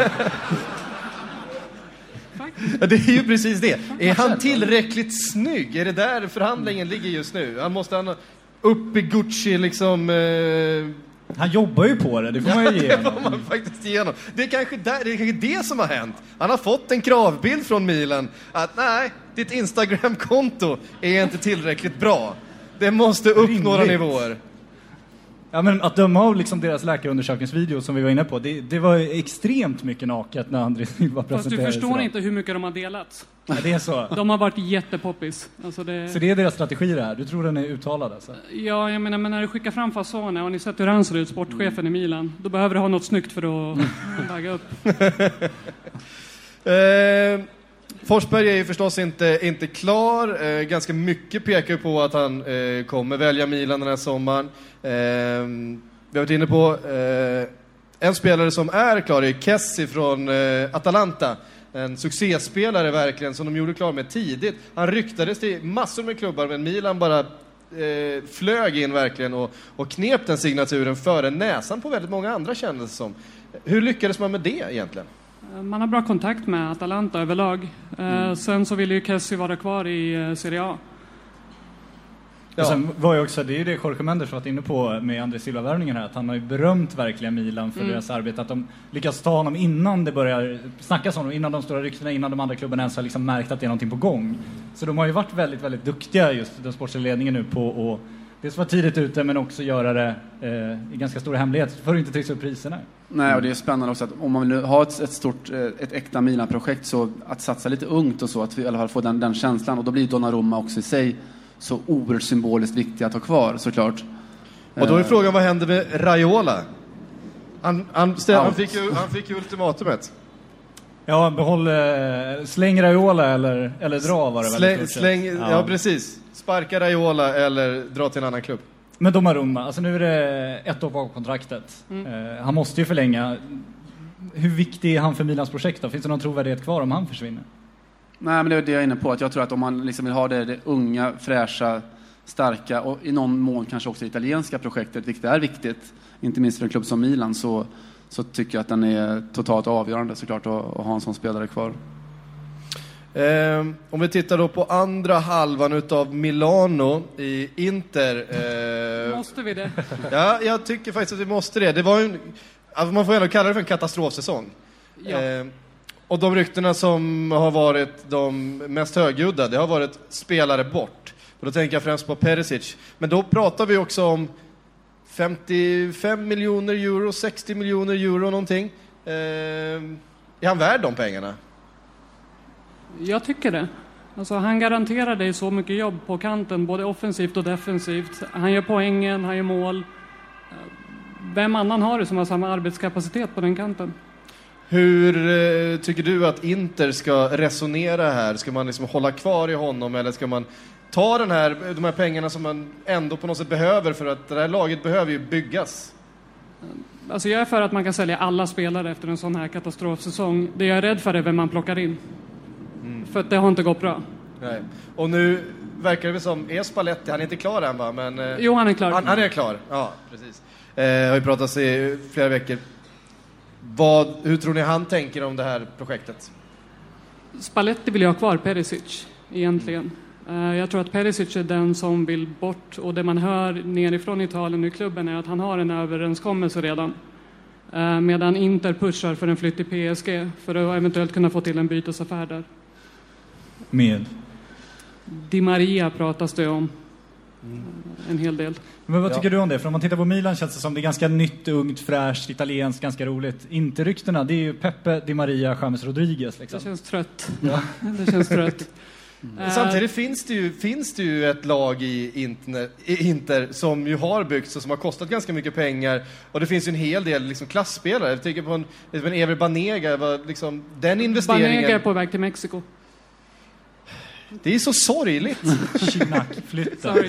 Det är ju precis det. Är han tillräckligt snygg? Är det där förhandlingen ligger just nu? Han måste upp i Gucci liksom... Han jobbar ju på det får man ju ge honom. Det får man faktiskt ge honom. Det är kanske det som har hänt. Han har fått en kravbild från Milan att nej, ditt Instagram-konto är inte tillräckligt bra. Det måste upp några nivåer. Ja, men att döma av liksom deras läkarundersökningsvideo som vi var inne på, det var extremt mycket naket när André Silva presenterade. Fast du förstår inte hur mycket de har delat. Ja, det är så. De har varit jättepoppis. Alltså Så det är deras strategi det här? Du tror den är uttalad alltså? Ja, jag menar, men när du skickar fram Fasone och ni sett hur han ser ut, sportchefen i Milan, då behöver du ha något snyggt för att väga upp. Forsberg är ju förstås inte klar. Ganska mycket pekar på att han kommer välja Milan den här sommaren. Vi har varit inne på en spelare som är klar är Kessie från Atalanta. En succéspelare verkligen som de gjorde klar med tidigt. Han ryktades till massor med klubbar, men Milan bara flög in verkligen och knep den signaturen före näsan på väldigt många andra kändes som. Hur lyckades man med det egentligen? Man har bra kontakt med Atalanta överlag. Sen så vill ju Kessie vara kvar i Serie A. Ja. Och sen var ju också, det är ju det Jorge Mendes varit inne på med André Silva-värvningen här, att han har ju berömt verkligen Milan för deras arbete, att de lyckas ta honom innan det börjar snackas om honom, innan de stora ryktena, innan de andra klubbarna ens har liksom märkt att det är någonting på gång. Så de har ju varit väldigt, väldigt duktiga just den sportsliga ledningen nu på att dels vara tidigt ute men också göra det i ganska stor hemlighet för att inte trycka upp priserna. Nej, och det är spännande också att om man vill ha ett äkta Milan-projekt, så att satsa lite ungt och så, att vi i alla fall får den känslan, och då blir Donnarumma också i sig så oerhört symboliskt viktigt att ha kvar, såklart. Och då är frågan, vad händer med Raiola? Han fick ju ultimatumet. Ja, släng Raiola eller dra var det väl? Släng, ja, precis. Sparka Raiola eller dra till en annan klubb. Men Donnarumma, alltså nu är det 1 år på kontraktet. Han måste ju förlänga. Hur viktig är han för Milans projekt då? Finns det någon trovärdighet kvar om han försvinner? Nej, men det är det jag är inne på. Att jag tror att om man liksom vill ha det unga, fräscha, starka och i någon mån kanske också det italienska projektet, vilket är viktigt, inte minst för en klubb som Milan, så tycker jag att den är totalt avgörande såklart att ha en sån spelare kvar. Om vi tittar då på andra halvan utav Milano i Inter. Måste vi det? Ja, jag tycker faktiskt att vi måste det. Det var ju man får ändå kalla det för en katastrofsäsong. Ja. Och de ryktena som har varit de mest högljudda, det har varit spelare bort. Och då tänker jag främst på Perisic. Men då pratar vi också om 55 miljoner euro, 60 miljoner euro någonting. Är han värd de pengarna? Jag tycker det. Alltså, han garanterar dig så mycket jobb på kanten, både offensivt och defensivt. Han gör poängen, han gör mål. Vem annan har det som har samma arbetskapacitet på den kanten? Hur tycker du att Inter ska resonera här? Ska man liksom hålla kvar i honom, eller ska man ta de här pengarna som man ändå på något sätt behöver, för att det här laget behöver ju byggas? Alltså, jag är för att man kan sälja alla spelare efter en sån här katastrofsäsong. Det jag är rädd för är vem man plockar in. För att det har inte gått bra. Nej. Och nu verkar det som, är Spalletti, han är inte klar än va? Men, jo, han är klar. Han är klar, ja precis. Har ju pratat i flera veckor. Hur tror ni han tänker om det här projektet? Spalletti vill ju ha kvar Perisic egentligen. Jag tror att Perisic är den som vill bort, och det man hör nerifrån Italien i klubben är att han har en överenskommelse redan. Medan Inter pushar för en flytt till PSG för att eventuellt kunna få till en bytesaffär där. Med? Di Maria pratas det om en hel del. Men vad tycker du om det? För om man tittar på Milan känns det som det är ganska nytt, ungt, fräscht, italienskt, ganska roligt. Inte ryktena, det är ju Pepe, Di Maria, James Rodriguez liksom. Det känns trött. Ja. Det känns trött. Samtidigt finns det ju ett lag i Inter som ju har byggts och som har kostat ganska mycket pengar, och det finns ju en hel del liksom klassspelare. Jag tänker på en Ever Banega, liksom, den investeringen. Banega är på väg till Mexiko. Det är så sorgligt. Sorry.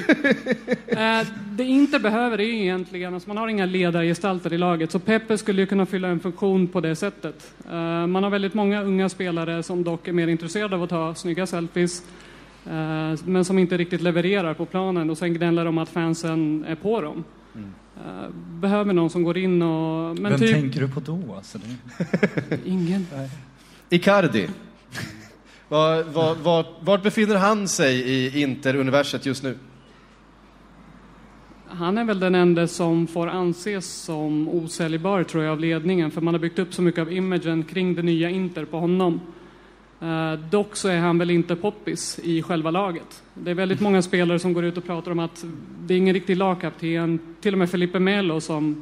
Det inte behöver är ju egentligen, alltså man har inga ledargestalter i laget, så Pepe skulle ju kunna fylla en funktion på det sättet. Man har väldigt många unga spelare som dock är mer intresserade av att ta snygga selfies, men som inte riktigt levererar på planen, och sen gnäller de att fansen är på dem. Behöver någon som går in och... Men vem tänker du på då? Alltså, ingen. Icardi. Vart befinner han sig i Inter-universet just nu? Han är väl den enda som får anses som osäljbar, tror jag, av ledningen. För man har byggt upp så mycket av imagen kring det nya Inter på honom. Dock så är han väl inte poppis i själva laget. Det är väldigt många spelare som går ut och pratar om att det är ingen riktig lagkapten. Till och med Felipe Melo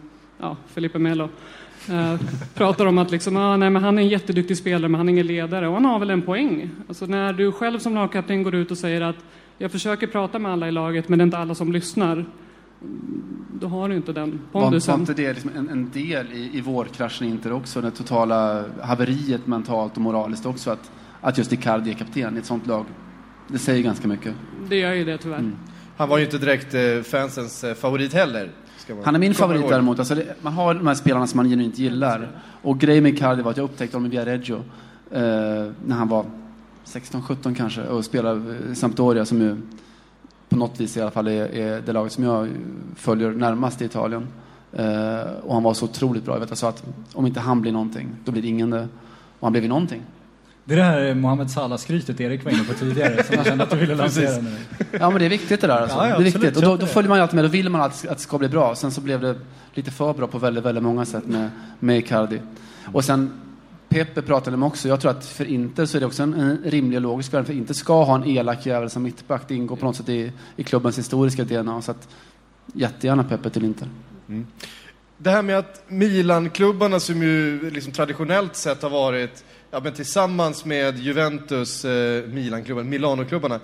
pratar om att liksom, nej, men han är en jätteduktig spelare, men han är ingen ledare. Och han har väl en poäng. Alltså, när du själv som lagkapten går ut och säger att jag försöker prata med alla i laget, men det är inte alla som lyssnar, då har du inte den pondusen. Var inte det liksom en del i vårkraschen Inter också, det totala haveriet mentalt och moraliskt också, att just Icardi är kapten i ett sånt lag. Det säger ganska mycket. Det gör ju det tyvärr. Han var ju inte direkt fansens favorit heller. Han är min favorit däremot. Alltså man har de här spelarna som man genuint gillar. Och grejen med Icardi var att jag upptäckte honom i Viareggio när han var 16-17 kanske och spelade i Sampdoria, som ju på något vis i alla fall är det laget som jag följer närmast i Italien. Och han var så otroligt bra. Jag sa att om inte han blir någonting, då blir det ingen det. Och han blev ju någonting. Det är det här Mohamed Salah-skrytet Erik var inne på tidigare, som jag kände att du ville lansera nu. Ja, men det är viktigt det där. Alltså. Ja, det är viktigt. Och då följer man ju alltid med. Då vill man att det ska bli bra. Sen så blev det lite för bra på väldigt, väldigt många sätt med Icardi. Och sen Pepe pratade med också. Jag tror att för Inter så är det också en rimlig och logisk värld. För Inter ska ha en elak jävel som mittback. Det ingår på något sätt i klubbens historiska DNA. Så att jättegärna Pepe till Inter. Mm. Det här med att Milan-klubbarna som ju liksom traditionellt sett har varit men tillsammans med Juventus, Milan-klubbarna, Milano-klubbarna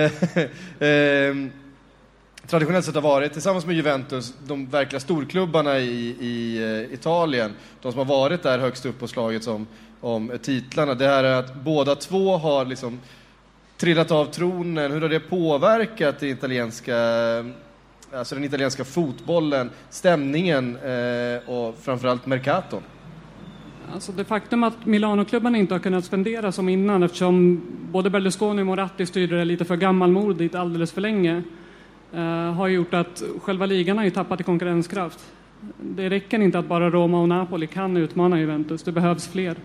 traditionellt sett har varit tillsammans med Juventus de verkliga storklubbarna i Italien, de som har varit där högst upp på slaget om titlarna. Det här är att båda två har liksom trillat av tronen. Hur har det påverkat den italienska fotbollen, stämningen och framförallt Mercaton? Alltså det faktum att Milano-klubbarna inte har kunnat spendera som innan, eftersom både Berlusconi och Moratti styrde det lite för gammalmodigt alldeles för länge, har gjort att själva ligan har ju tappat i konkurrenskraft. Det räcker inte att bara Roma och Napoli kan utmana Juventus. Det behövs fler.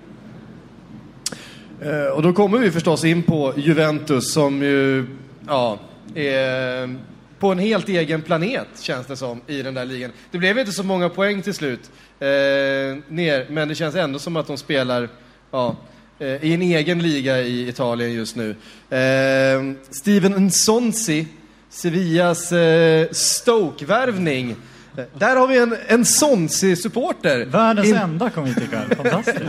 Och då kommer vi förstås in på Juventus som ju är på en helt egen planet, känns det som, i den där ligan. Det blev inte så många poäng till slut ner, men det känns ändå som att de spelar i en egen liga i Italien just nu. Steven Nsonsi, Sevillas Stoke-värvning. Där har vi en Nsonsi-supporter. Världens enda kommer vi tycka. Fantastiskt.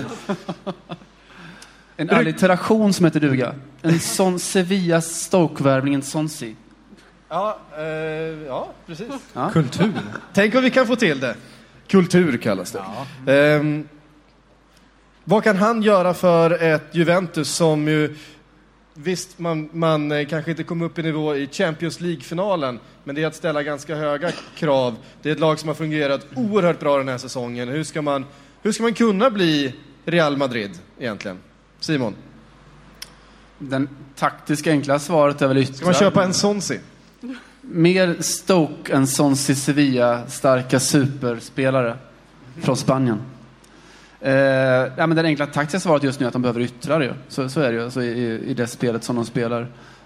En alliteration som heter duga. En sån Sevillas Stoke-värvning, en Nsonsi. Ja, precis. Ja. Kultur. Tänk om vi kan få till det. Kultur kallas det. Ja. Vad kan han göra för ett Juventus som ju... Visst, man kanske inte kom upp i nivå i Champions League-finalen, men det är att ställa ganska höga krav. Det är ett lag som har fungerat oerhört bra den här säsongen. Hur ska man kunna bli Real Madrid egentligen? Simon? Den taktiska enkla svaret är väl yttra. Ska man köpa en Sonsi? Mer Stoke än Sonsi Sevilla, starka superspelare från Spanien. Men den enkla taktiska svaret just nu är att de behöver yttra det. Så är det ju alltså i det spelet som de spelar.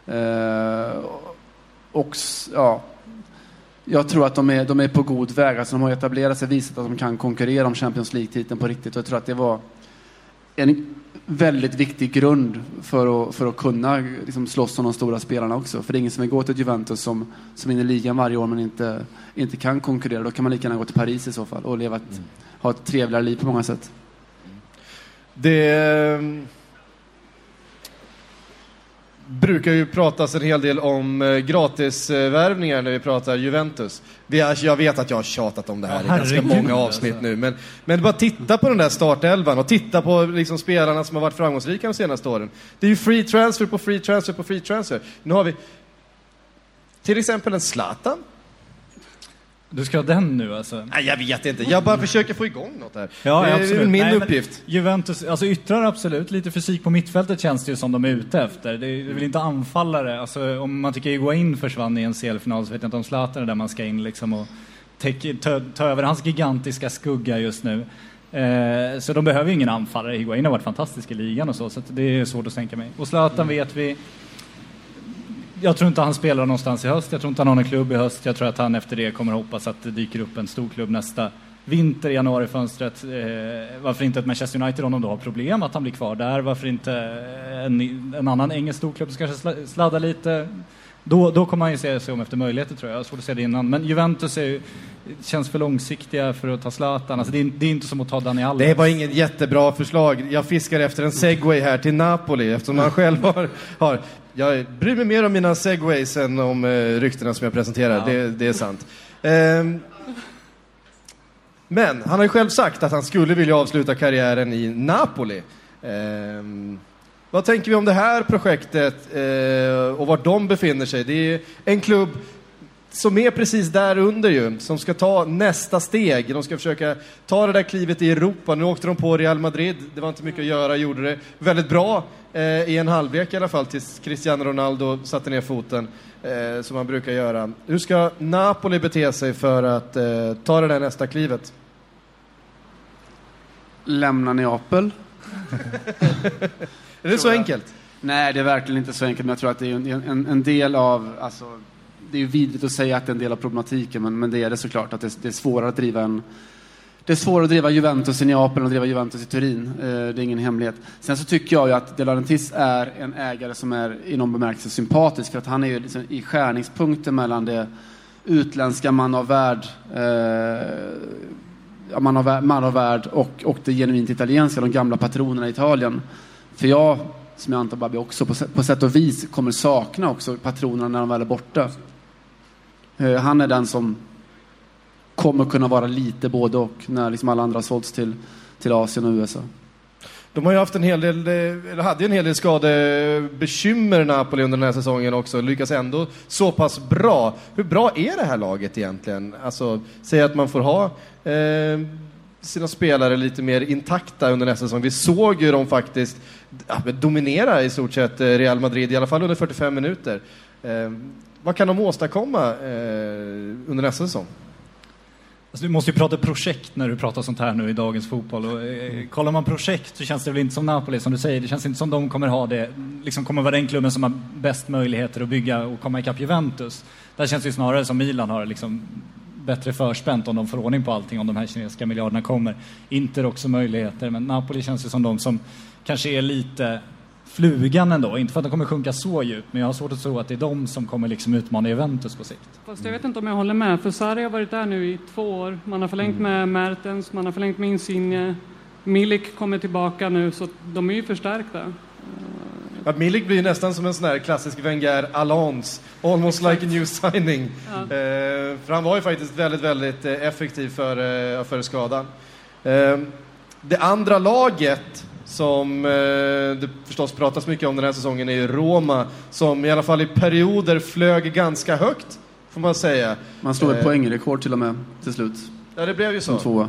Jag tror att de är på god väg. Alltså de har etablerat sig, visat att de kan konkurrera om Champions League-titeln på riktigt. Och jag tror att det var en väldigt viktig grund för att kunna liksom slåss om de stora spelarna också. För det är ingen som vill gå till Juventus som vinner ligan varje år men inte kan konkurrera. Då kan man lika gärna gå till Paris i så fall och ha ett trevligare liv på många sätt. Det brukar ju pratas en hel del om gratisvärvningar när vi pratar Juventus. Jag vet att jag har tjatat om det här i ganska många avsnitt nu, men bara titta på den där startelvan och titta på liksom spelarna som har varit framgångsrika de senaste åren. Det är ju free transfer på free transfer på free transfer. Nu har vi till exempel en Zlatan. Du ska ha den nu alltså? Nej, jag vet inte. Jag bara försöker få igång något här. Ja, det är absolut. min uppgift. Juventus, alltså yttrar absolut. Lite fysik på mittfältet känns det ju som de är ute efter. Det är väl inte anfallare. Alltså, om man tycker Higuain försvann i en CL-final så vet jag inte om Zlatan är där man ska in liksom och ta över hans gigantiska skugga just nu. Så de behöver ju ingen anfallare. Higuain har varit fantastisk i ligan och så att det är svårt att tänka mig. Och Zlatan vet vi... Jag tror inte han spelar någonstans i höst. Jag tror inte han har någon klubb i höst. Jag tror att han efter det kommer hoppas att det dyker upp en stor klubb nästa vinter i januarifönstret. Varför inte ett Manchester United om de då har problem att han blir kvar där? Varför inte en annan engelsk storklubb som kanske sladdar lite? Då kommer man ju se sig om efter möjligheter, tror jag. Jag har svårt att se det innan. Men Juventus känns för långsiktiga för att ta Zlatan. Alltså det är inte som att ta Dani Alves. Det var inget jättebra förslag. Jag fiskar efter en segway här till Napoli eftersom man själv har... Jag bryr mig mer om mina segways än om ryktena som jag presenterar. Ja. Det är sant. Men han har ju själv sagt att han skulle vilja avsluta karriären i Napoli. Vad tänker vi om det här projektet och vart de befinner sig? Det är en klubb som är precis där under ju, som ska ta nästa steg. De ska försöka ta det där klivet i Europa. Nu åkte de på Real Madrid. Det var inte mycket att göra, gjorde det väldigt bra i en halvlek i alla fall, tills Cristiano Ronaldo satte ner foten, som han brukar göra. Hur ska Napoli bete sig för att ta det där nästa klivet? Lämna Neapel. Är det så enkelt? Nej, det är verkligen inte så enkelt, men jag tror att det är en del av, alltså, det är ju vidrigt att säga att det är en del av problematiken, men det är det såklart, att det är svårare att driva det är svårare att driva Juventus i Neapel än att driva Juventus i Turin. Det är ingen hemlighet. Sen så tycker jag ju att De Laurentiis är en ägare som är i någon bemärkelse sympatisk, för att han är ju liksom i skärningspunkten mellan det utländska man av värld och det genuint italienska, de gamla patronerna i Italien. För jag, som jag antar Babby också, på sätt och vis kommer sakna också patronerna när de väl är borta. Han är den som kommer kunna vara lite både och när liksom alla andra sålts till Asien och USA. De har ju haft hade en hel del skadebekymmer Napoli under den här säsongen också. Lyckas ändå så pass bra. Hur bra är det här laget egentligen? Alltså, säg att man får ha sina spelare lite mer intakta under nästa säsong. Vi såg ju dem faktiskt dominera i stort sett Real Madrid, i alla fall under 45 minuter. Vad kan de åstadkomma under nästa säsong? Alltså, du måste ju prata projekt när du pratar sånt här nu i dagens fotboll. Och, kollar man projekt så känns det väl inte som Napoli, som du säger. Det känns inte som de kommer ha det. Liksom kommer vara den klubben som har bäst möjligheter att bygga och komma ikapp Juventus. Där känns det ju snarare som Milan har liksom bättre förspänt om de får ordning på allting, om de här kinesiska miljarderna kommer. Inter också möjligheter, men Napoli känns ju som de som kanske är lite flugan ändå. Inte för att de kommer sjunka så djupt, men jag har svårt att tro att det är de som kommer liksom utmana Juventus på sikt. Fast jag vet inte om jag håller med, för Sarri har varit där nu i 2 år. Man har förlängt med Mertens, man har förlängt med Insigne. Milik kommer tillbaka nu, så de är ju förstärkta. Att Milik blir nästan som en sån här klassisk Wenger Allons, almost like a new signing. Ja. För han var ju faktiskt väldigt, väldigt effektiv för skadan. Det andra laget som det förstås pratas mycket om den här säsongen är ju Roma, som i alla fall i perioder flög ganska högt, får man säga. Man slog ett poängrekord till och med till slut. Ja, det blev ju så. Som 2.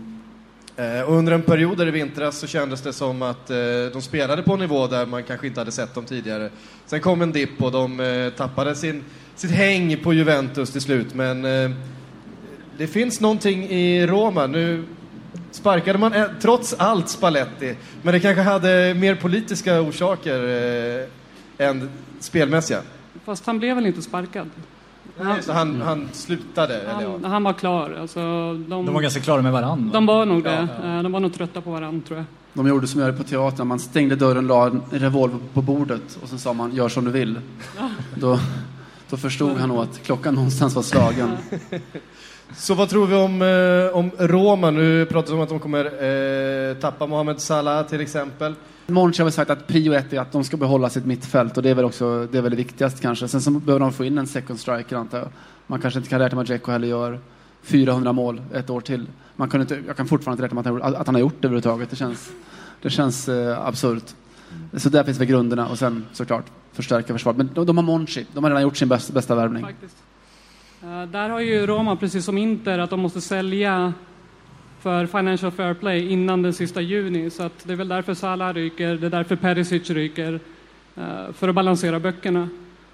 Och under en period i vintras så kändes det som att de spelade på en nivå där man kanske inte hade sett dem tidigare. Sen kom en dipp och de tappade sitt häng på Juventus till slut. Men det finns någonting i Roma. Nu sparkade man trots allt Spalletti, men det kanske hade mer politiska orsaker än spelmässiga. Fast han blev väl inte sparkad? Så han slutade? Han var klar. Alltså, de var ganska klara med varandra. De var nog det. De var nog trötta på varandra, tror jag. De gjorde som jag gjorde på teatern. Man stängde dörren, la en revolver på bordet och sen sa man, gör som du vill. Då förstod han nog att klockan någonstans var slagen. Så vad tror vi om Roma? Nu pratar vi om att de kommer tappa Mohamed Salah till exempel. Monchi har väl sagt att prio 1 är att de ska behålla sitt mittfält, och det är väl också det viktigaste kanske. Sen så behöver de få in en second striker, antar jag. Man kanske inte kan räkna med att Dzeko heller gör 400 mål ett år till. Jag kan fortfarande räkna med att han har gjort det överhuvudtaget. Det känns absurt. Så där finns väl grunderna, och sen såklart förstärka försvaret. Men de har Monchi. De har redan gjort sin bästa värvning. Faktiskt. Där har ju Roma, precis som Inter, att de måste sälja för Financial Fair Play innan den sista juni. Så att det är väl därför Salah ryker, det är därför Perisic ryker, för att balansera böckerna.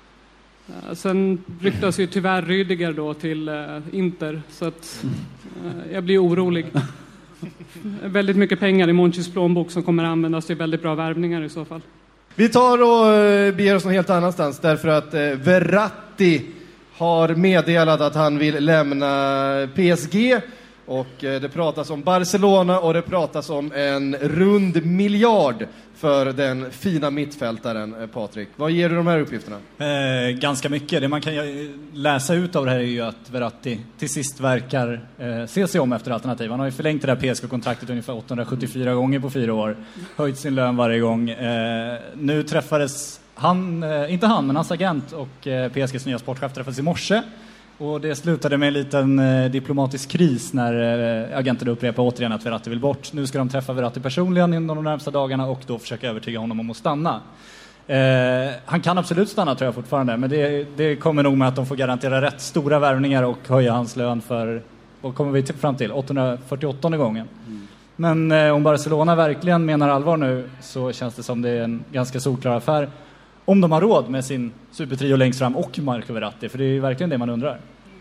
Sen ryktas ju tyvärr Rüdiger då till Inter, så att jag blir orolig. Väldigt mycket pengar i Monchis plånbok som kommer att användas till väldigt bra värvningar i så fall. Vi tar och beger oss någon helt annanstans, därför att Verratti har meddelat att han vill lämna PSG. Och det pratas om Barcelona, och det pratas om en rund miljard för den fina mittfältaren, Patrik. Vad ger du de här uppgifterna? Ganska mycket. Det man kan läsa ut av det här är ju att Verratti till sist verkar se sig om efter alternativ. Han har ju förlängt det där PSG-kontraktet ungefär 874 gånger på 4 år. Höjt sin lön varje gång. Nu träffades men hans agent och PSGs nya sportchef träffades i morse Och det slutade med en liten diplomatisk kris när agenten upprepade återigen att Verratti vill bort. Nu ska de träffa Verratti personligen inom de närmsta dagarna och då försöka övertyga honom om att stanna. Han kan absolut stanna tror jag fortfarande, men det kommer nog med att de får garantera rätt stora värvningar och höja hans lön för, vad kommer vi fram till, 848 gången. Men om Barcelona verkligen menar allvar nu så känns det som det är en ganska solklar affär. Om de har råd med sin supertrio längst fram och Marco Verratti, för det är ju verkligen det man undrar.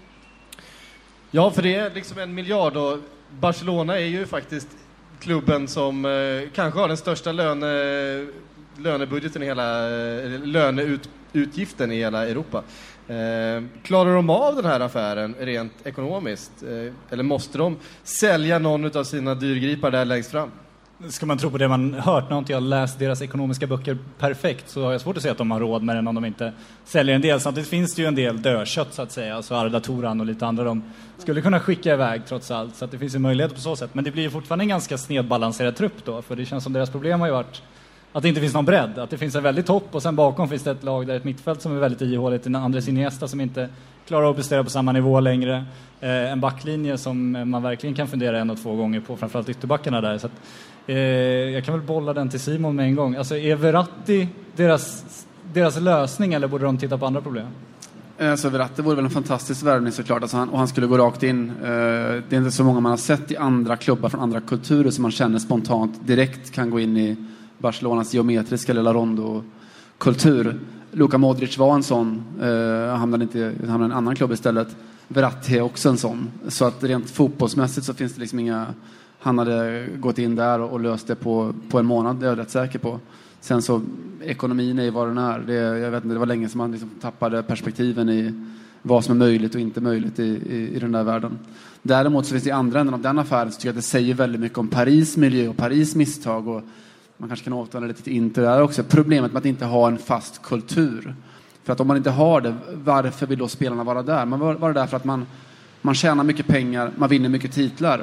Ja, för det är liksom 1 miljard och Barcelona är ju faktiskt klubben som kanske har den största lönebudgeten i hela löneutgiften i hela Europa. Klarar de av den här affären rent ekonomiskt? Eller måste de sälja någon av sina dyrgripar där längst fram? Ska man tro på det man hört, när inte jag läst deras ekonomiska böcker perfekt, så har jag svårt att se att de har råd med den om de inte säljer en del. Samtidigt finns det ju en del dödkött så att säga, alltså Arda Turan och lite andra de skulle kunna skicka iväg trots allt, så att det finns ju möjlighet på så sätt. Men det blir ju fortfarande en ganska snedbalanserad trupp då, för det känns som deras problem har ju varit att det inte finns någon bredd, att det finns en väldigt topp och sen bakom finns det ett lag där ett mittfält som är väldigt ihåligt, en Andres Iniesta som inte klarar att prestera på samma nivå längre, en backlinje som man verkligen kan fundera 1 och 2 gånger på, framförallt ytterbackarna där, så att jag kan väl bolla den till Simon med en gång. Alltså är Verratti deras lösning eller borde de titta på andra problem? Så Verratti vore väl en fantastisk värvning såklart, alltså han skulle gå rakt in. Det är inte så många man har sett i andra klubbar från andra kulturer som man känner spontant direkt kan gå in i Barcelonas geometriska lilla rondo-kultur. Luka Modric var en sån, hamnade i en annan klubb istället. Verratti är också en sån. Så att rent fotbollsmässigt så finns det liksom inga... Han hade gått in där och löst det på en månad, det är jag rätt säker på. Sen så, ekonomin är ju vad den är. Jag vet inte, det var länge som man liksom tappade perspektiven i vad som är möjligt och inte möjligt i den där världen. Däremot så finns det i andra änden av den affären så tycker jag att det säger väldigt mycket om Paris miljö och Paris misstag, och man kanske kan återvända lite till Inter där också. Problemet med att inte ha en fast kultur. För att om man inte har det, varför vill då spelarna vara där? Man var där för att man tjänar mycket pengar, man vinner mycket titlar.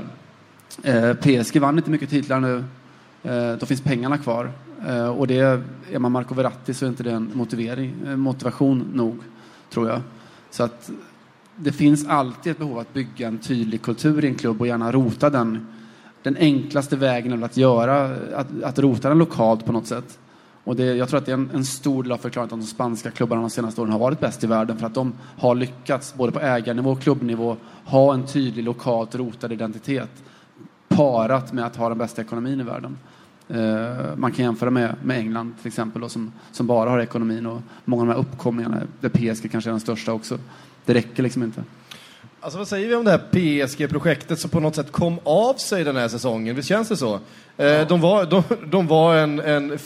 PSG vann inte mycket titlar nu. Då finns pengarna kvar. Och det är man Marco Verratti så är inte det en motivation nog, tror jag. Så att det finns alltid ett behov att bygga en tydlig kultur i en klubb och gärna rota den. Den enklaste vägen att rota den lokalt på något sätt. Och jag tror att det är en stor del av förklaringen att de spanska klubbarna de senaste åren har varit bäst i världen, för att de har lyckats både på ägarnivå och klubbnivå ha en tydlig lokalt rotad identitet parat med att ha den bästa ekonomin i världen. Man kan jämföra med England till exempel då, som bara har ekonomin, och många av de här uppkomlingarna där PSG kanske är den största också. Det räcker liksom inte. Alltså vad säger vi om det här PSG-projektet som på något sätt kom av sig den här säsongen? Visst känns det så? De var en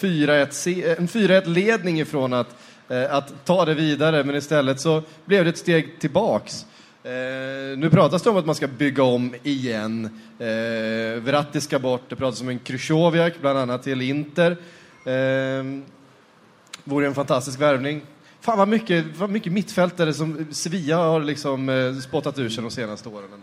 4-1-ledning ifrån att ta det vidare, men istället så blev det ett steg tillbaks. Nu pratas det om att man ska bygga om igen. Verratti ska bort. Det pratas om en Krychowiak bland annat till Inter. Vore en fantastisk värvning. Fan vad mycket mittfältare som Sevilla har liksom spottat ur sig de senaste åren ändå.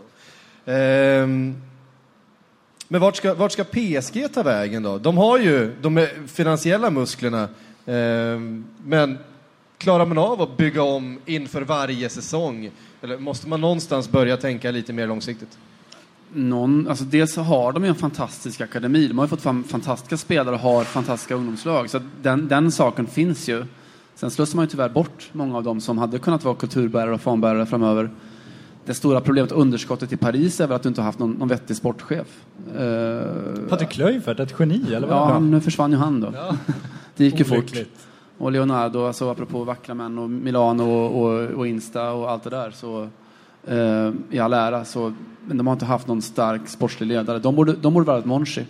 Men vart ska PSG ta vägen då? De har ju de finansiella musklerna, men klarar man av att bygga om inför varje säsong? Eller måste man någonstans börja tänka lite mer långsiktigt? Alltså dels så har de ju en fantastisk akademi. De har ju fått fram fantastiska spelare och har fantastiska ungdomslag. Så den saken finns ju. Sen slussar man ju tyvärr bort många av dem som hade kunnat vara kulturbärare och fanbärare framöver. Det stora problemet, underskottet i Paris, är väl att du inte har haft någon vettig sportchef. Patrik Kluivert, ett geni, eller vad? Ja, nu försvann ju han då. Ja. Det gick ju fort. Och Leonardo, alltså apropå vackra män och Milano och Insta och allt det där, så i all ära, så, men de har inte haft någon stark sportslig ledare. De borde vara ett Monchi.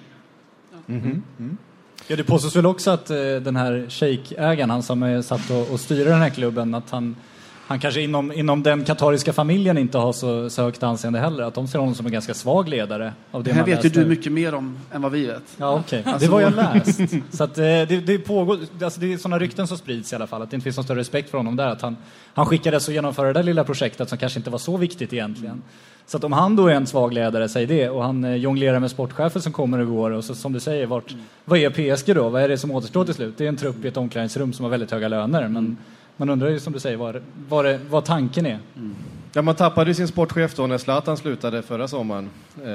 Ja, det påstås väl också att den här Sheikh-ägaren, han som är satt och styrer den här klubben, att han kanske inom den katariska familjen inte har så högt anseende heller. Att de ser honom som en ganska svag ledare. Av det här vet ju du mycket mer om än vad vi vet. Ja, okej. Okay. Det var jag läst. Så att det pågår, alltså det är sådana rykten som sprids i alla fall. Att det inte finns någon större respekt för honom där. Att han skickades att genomföra det där lilla projektet som kanske inte var så viktigt egentligen. Så att om han då är en svag ledare, säg det, och han jonglerar med sportchefen som kommer och går, och så, som du säger, vad är PSG då? Vad är det som återstår till slut? Det är en trupp i ett omklädningsrum som har väldigt höga löner, men man undrar ju, som du säger, vad tanken är. Ja, man tappade ju sin sportchef då när Zlatan slutade förra sommaren.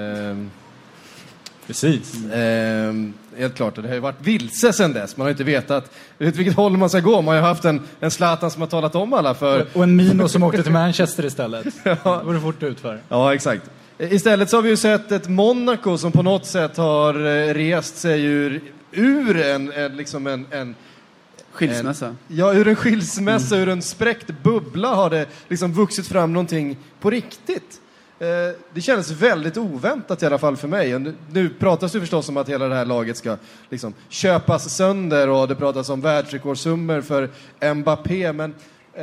Precis. Helt klart, och det har ju varit vilse sedan dess. Man har inte vetat vilket håll man ska gå. Man har ju haft en Zlatan som har talat om alla för... Och en Mino som åkte till Manchester istället. Det var det fort ut för. Ja, exakt. Istället så har vi ju sett ett Monaco som på något sätt har rest sig ur en skilsmässa. Ur en skilsmässa, ur en spräckt bubbla har det liksom vuxit fram någonting på riktigt. Det kändes väldigt oväntat i alla fall för mig. Nu pratas det förstås om att hela det här laget ska liksom köpas sönder och det pratas om världsrekordsummor för Mbappé, men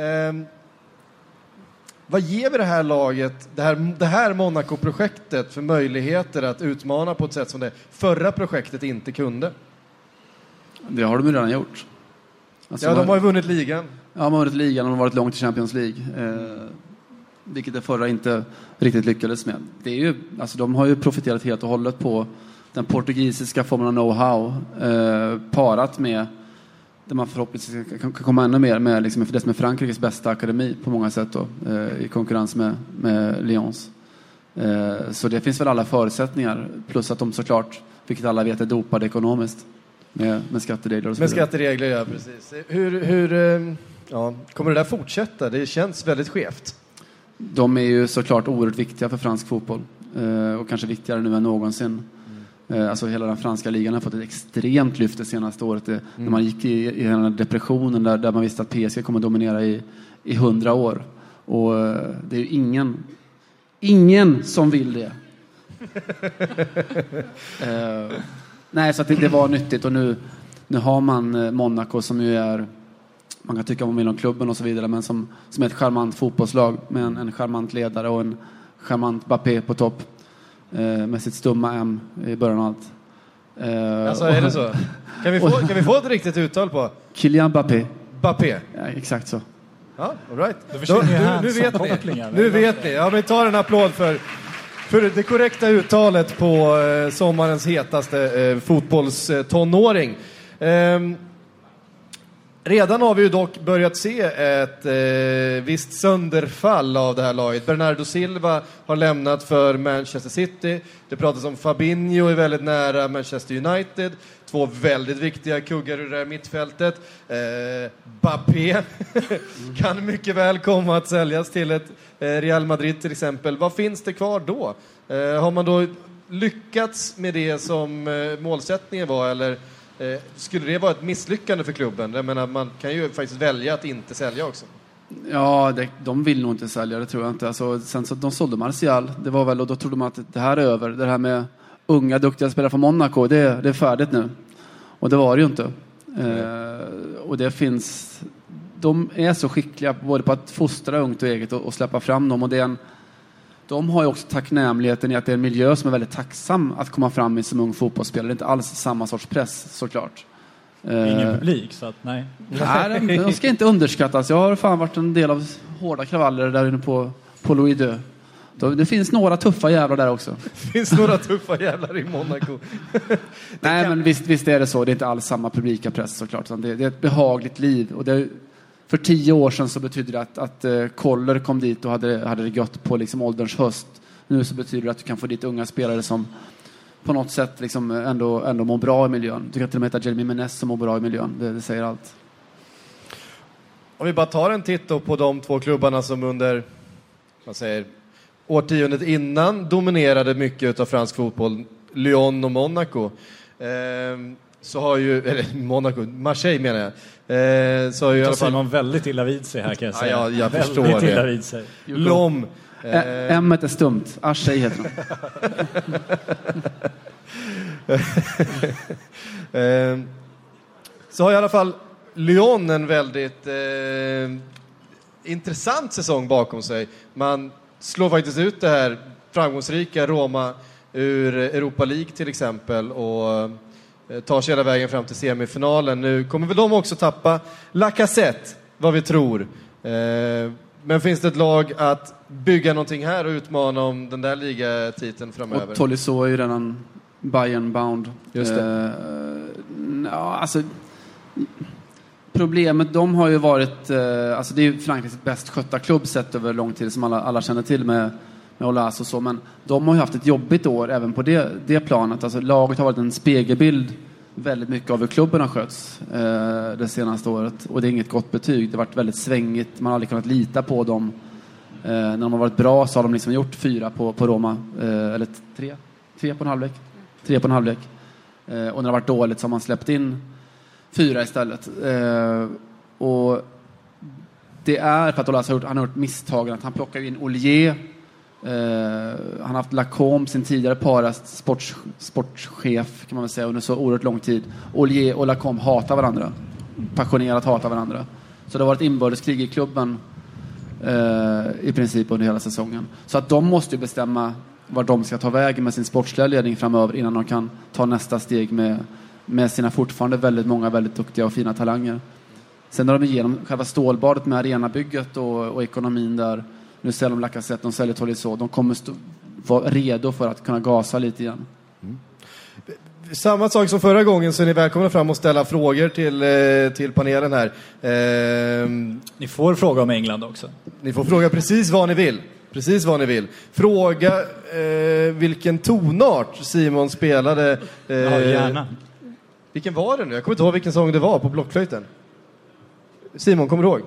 vad ger vi det här laget, det här Monaco-projektet för möjligheter att utmana på ett sätt som det förra projektet inte kunde? Det har de ju redan gjort. Alltså, ja, de har ju vunnit ligan. Ja, de har vunnit ligan och de har varit långt i Champions League. Vilket det förra inte riktigt lyckades med. Det är ju, alltså, de har ju profiterat helt och hållet på den portugisiska formen av know-how parat med där man förhoppningsvis kan komma ännu mer med liksom, det som är Frankrikes bästa akademi på många sätt då, i konkurrens med Lyons. Så det finns väl alla förutsättningar, plus att de såklart, vilket alla vet, är dopade ekonomiskt med skatteregler och så vidare. Med skatteregler, ja, precis. Kommer det där fortsätta? Det känns väldigt skevt. De är ju såklart oerhört viktiga för fransk fotboll och kanske viktigare nu än någonsin. Alltså hela den franska ligan har fått ett extremt lyft det senaste året. När man gick i den här depressionen där man visste att PSG kommer dominera i 100 år. Och det är ju ingen som vill det. Nej, så att det var nyttigt. Och nu har man Monaco som ju är, man kan tycka om man vill om klubben och så vidare, men som är ett charmant fotbollslag med en charmant ledare och en charmant Mbappé på topp. Med sitt stumma M i början av allt. Alltså, är det så? Kan vi få ett riktigt uttal på? Kylian Mbappé. Mbappé? Ja, exakt så. Ja, all right. Nu vet ni. Ja, men ta en applåd för det korrekta uttalet på sommarens hetaste fotbollstonåring. Redan har vi ju dock börjat se ett visst sönderfall av det här laget. Bernardo Silva har lämnat för Manchester City. Det pratas om Fabinho är väldigt nära Manchester United. Två väldigt viktiga kuggar ur det här mittfältet. Mbappé kan mycket väl komma att säljas till ett Real Madrid till exempel. Vad finns det kvar då? Har man då lyckats med det som målsättningen var, eller skulle det vara ett misslyckande för klubben? Jag menar, man kan ju faktiskt välja att inte sälja också. Ja, de vill nog inte sälja, det tror jag inte. Alltså, sen så de sålde Martial, det var väl, och då trodde man att det här är över. Det här med unga, duktiga spelare från Monaco, det är färdigt nu. Och det var det ju inte. Och det finns, de är så skickliga både på att fostra ungt och eget och släppa fram dem. Och de har ju också tacknämligheten i att det är en miljö som är väldigt tacksam att komma fram i som ung fotbollsspelare. Det är inte alls samma sorts press, såklart. Ingen publik, så att nej. Nej, de ska inte underskattas. Jag har fan varit en del av hårda kravaller där inne på Louis II. Det finns några tuffa jävlar där också. Det finns några tuffa jävlar i Monaco. Nej, men visst är det så. Det är inte alls samma publika press, såklart. Det är ett behagligt liv. Och för 10 år sedan så betyder det att Koller kom dit och hade det gött på liksom ålderns höst. Nu så betyder det att du kan få dit unga spelare som på något sätt liksom ändå mår bra i miljön. Du kan till och med heta Jeremy Menez som mår bra i miljön. Det säger allt. Om vi bara tar en titt då på de två klubbarna som under årtiondet innan dominerade mycket av fransk fotboll, Lyon och Monaco. Så har ju, eller Marseille menar jag. Så har ju i alla fall man väldigt illa vid sig här, kan jag säga. Ja, jag förstår väldigt det. Illa vid sig. Lom. M är stumt. Marseille heter de. Så har i alla fall Lyon en väldigt intressant säsong bakom sig. Man slår faktiskt ut det här framgångsrika Roma ur Europa League till exempel och tar sig hela vägen fram till semifinalen. Nu kommer väl de också tappa Lacazette, vad vi tror. Men finns det ett lag att bygga någonting här och utmana om den där ligatiteln framöver? Och Tolisso är ju redan Bayern-bound. Just det. Ja, alltså problemet, de har ju varit, alltså det är ju Frankrikes bäst skötta klubb sett över lång tid som alla känner till med Olas och så, men de har ju haft ett jobbigt år även på det planet. Alltså laget har varit en spegelbild väldigt mycket av hur klubben har skötts det senaste året, och det är inget gott betyg. Det har varit väldigt svängigt, man har aldrig kunnat lita på dem. När de har varit bra så har de liksom gjort 4 på Roma, eller 3 på en halvlek. 3 på en halvlek. Och när det har varit dåligt så har man släppt in 4 istället. Och det är för att Olas han har gjort misstagen att han plockar in Ollier. Han har haft Lacombe, sin tidigare paras sportchef kan man väl säga, under så oerhört lång tid. Ollier och Lacombe hatar varandra. Passionerat hatar varandra. Så det har varit inbördeskrig i klubben i princip under hela säsongen. Så att de måste ju bestämma var de ska ta vägen med sin sportsliga ledning framöver innan de kan ta nästa steg med sina fortfarande väldigt många väldigt duktiga och fina talanger. Sen när de igenom själva stålbadet med arenabygget och ekonomin där, nu säljer de Lacazette, de säljer Tolisso, de kommer vara redo för att kunna gasa lite igen. Samma sak som förra gången, så är ni välkomna fram och ställa frågor till panelen här. Ni får fråga om England också. Ni får fråga precis vad ni vill. Precis vad ni vill. Fråga vilken tonart Simon spelade. Ja, gärna. Vilken var det nu? Jag kommer inte ihåg vilken sång det var på blockflöjten. Simon, kommer du ihåg?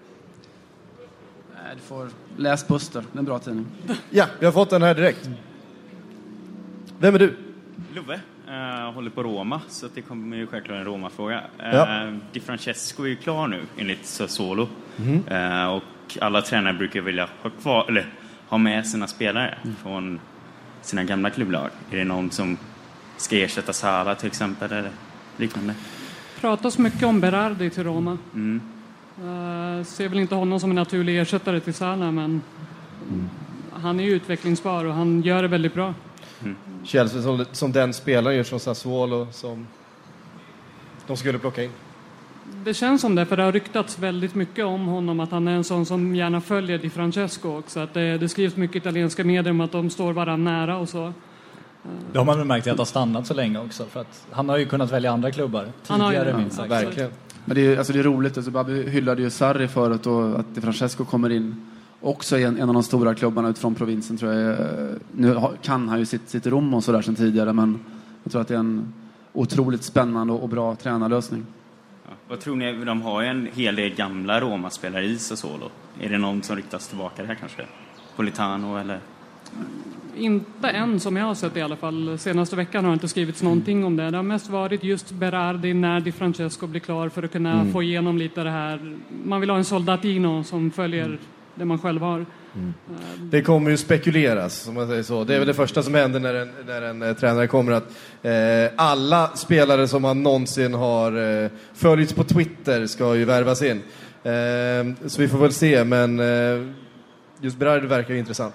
Nej, du får läs Buster, det är en bra tidning. Ja, vi har fått den här direkt. Vem är du? Love. Håller på Roma, så det kommer ju självklart en Roma-fråga. Di Francesco är ju klar nu enligt Sassuolo. Och alla tränare brukar vilja ha kvar eller ha med sina spelare från sina gamla klubblag. Är det någon som ska ersätta Sala till exempel eller liknande? Pratas mycket om Berardi till Roma. Ser väl inte honom som en naturlig ersättare till Sala, men han är ju utvecklingsbar och han gör det väldigt bra. Känns som den spelaren från Sassuolo som de skulle plocka in. Det känns som det, för det har ryktats väldigt mycket om honom, att han är en sån som gärna följer Di Francesco också. Att det skrivs mycket italienska medier om att de står varandra nära och så. Det har man väl märkt att det har stannat så länge också, för att han har ju kunnat välja andra klubbar tidigare, minst sagt. Verkligen. Men det är roligt, alltså Babi hyllade ju Sarri förut, och att Di Francesco kommer in också i en av de stora klubbarna utifrån provinsen, tror jag. Nu kan han ju sitt rum och sådär sedan tidigare, men jag tror att det är en otroligt spännande och bra tränarlösning. Ja, vad tror ni? De har ju en hel del gamla Roma-spelare i Sassuolo. Är det någon som ryktas tillbaka det här kanske? Politano eller? Inte än som jag har sett i alla fall. Senaste veckan har inte skrivits någonting om det. Det har mest varit just Berardi när Di Francesco blir klar för att kunna få igenom lite det här. Man vill ha en soldatino som följer det man själv har. Det kommer ju spekuleras, om man säger så. Det är väl det första som händer när en tränare kommer, att alla spelare som man någonsin har följts på Twitter ska ju värvas in. Så vi får väl se, men just Berardi verkar ju intressant.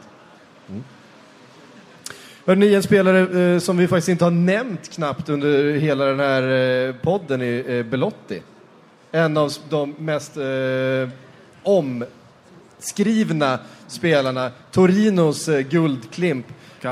Hörrni, en spelare som vi faktiskt inte har nämnt knappt under hela den här podden är Belotti. En av de mest omskrivna spelarna. Torinos guldklimp.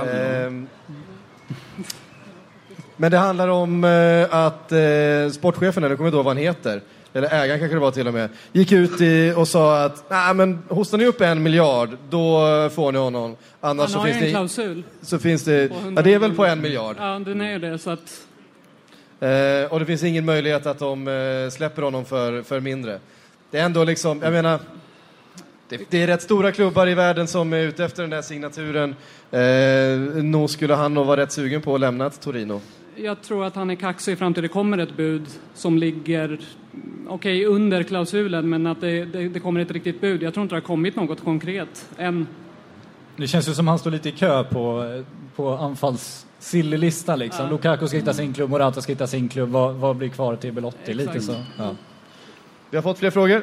Men det handlar om att sportchefen, eller kommer jag då vad han heter, eller ägaren kanske det var till och med, gick ut och sa att men hostar ni upp 1 miljard, då får ni honom. Annars han har så finns en klausul. Så finns det, det är väl på 1 miljard. Ja, den är ju det, så att... Och det finns ingen möjlighet att de släpper honom för mindre. Det är ändå liksom, jag menar, det är rätt stora klubbar i världen som är ute efter den här signaturen. Nog skulle han nog vara rätt sugen på att lämna till Torino. Jag tror att han är kaxig fram till det kommer ett bud som ligger under klausulen, men att det kommer ett riktigt bud. Jag tror inte det har kommit något konkret än. Det känns ju som han står lite i kö på anfallssillerlista liksom. Ja. Lukaku ska hitta sin klubb, Morata ska hitta sin klubb. Vad blir kvar till Belotti? Lite så. Ja. Vi har fått fler frågor.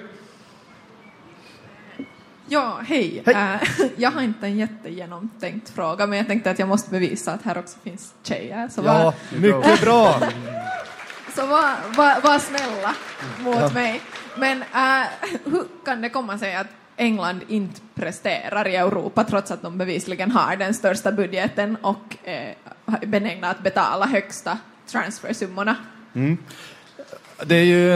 Ja, hej. Jag har inte en jättegenomtänkt fråga, men jag tänkte att jag måste bevisa att här också finns tjejer. Så mycket bra! Så var snälla mot mig. Men hur kan det komma sig att England inte presterar i Europa trots att de bevisligen har den största budgeten och benägna att betala högsta transfersummorna? Det är ju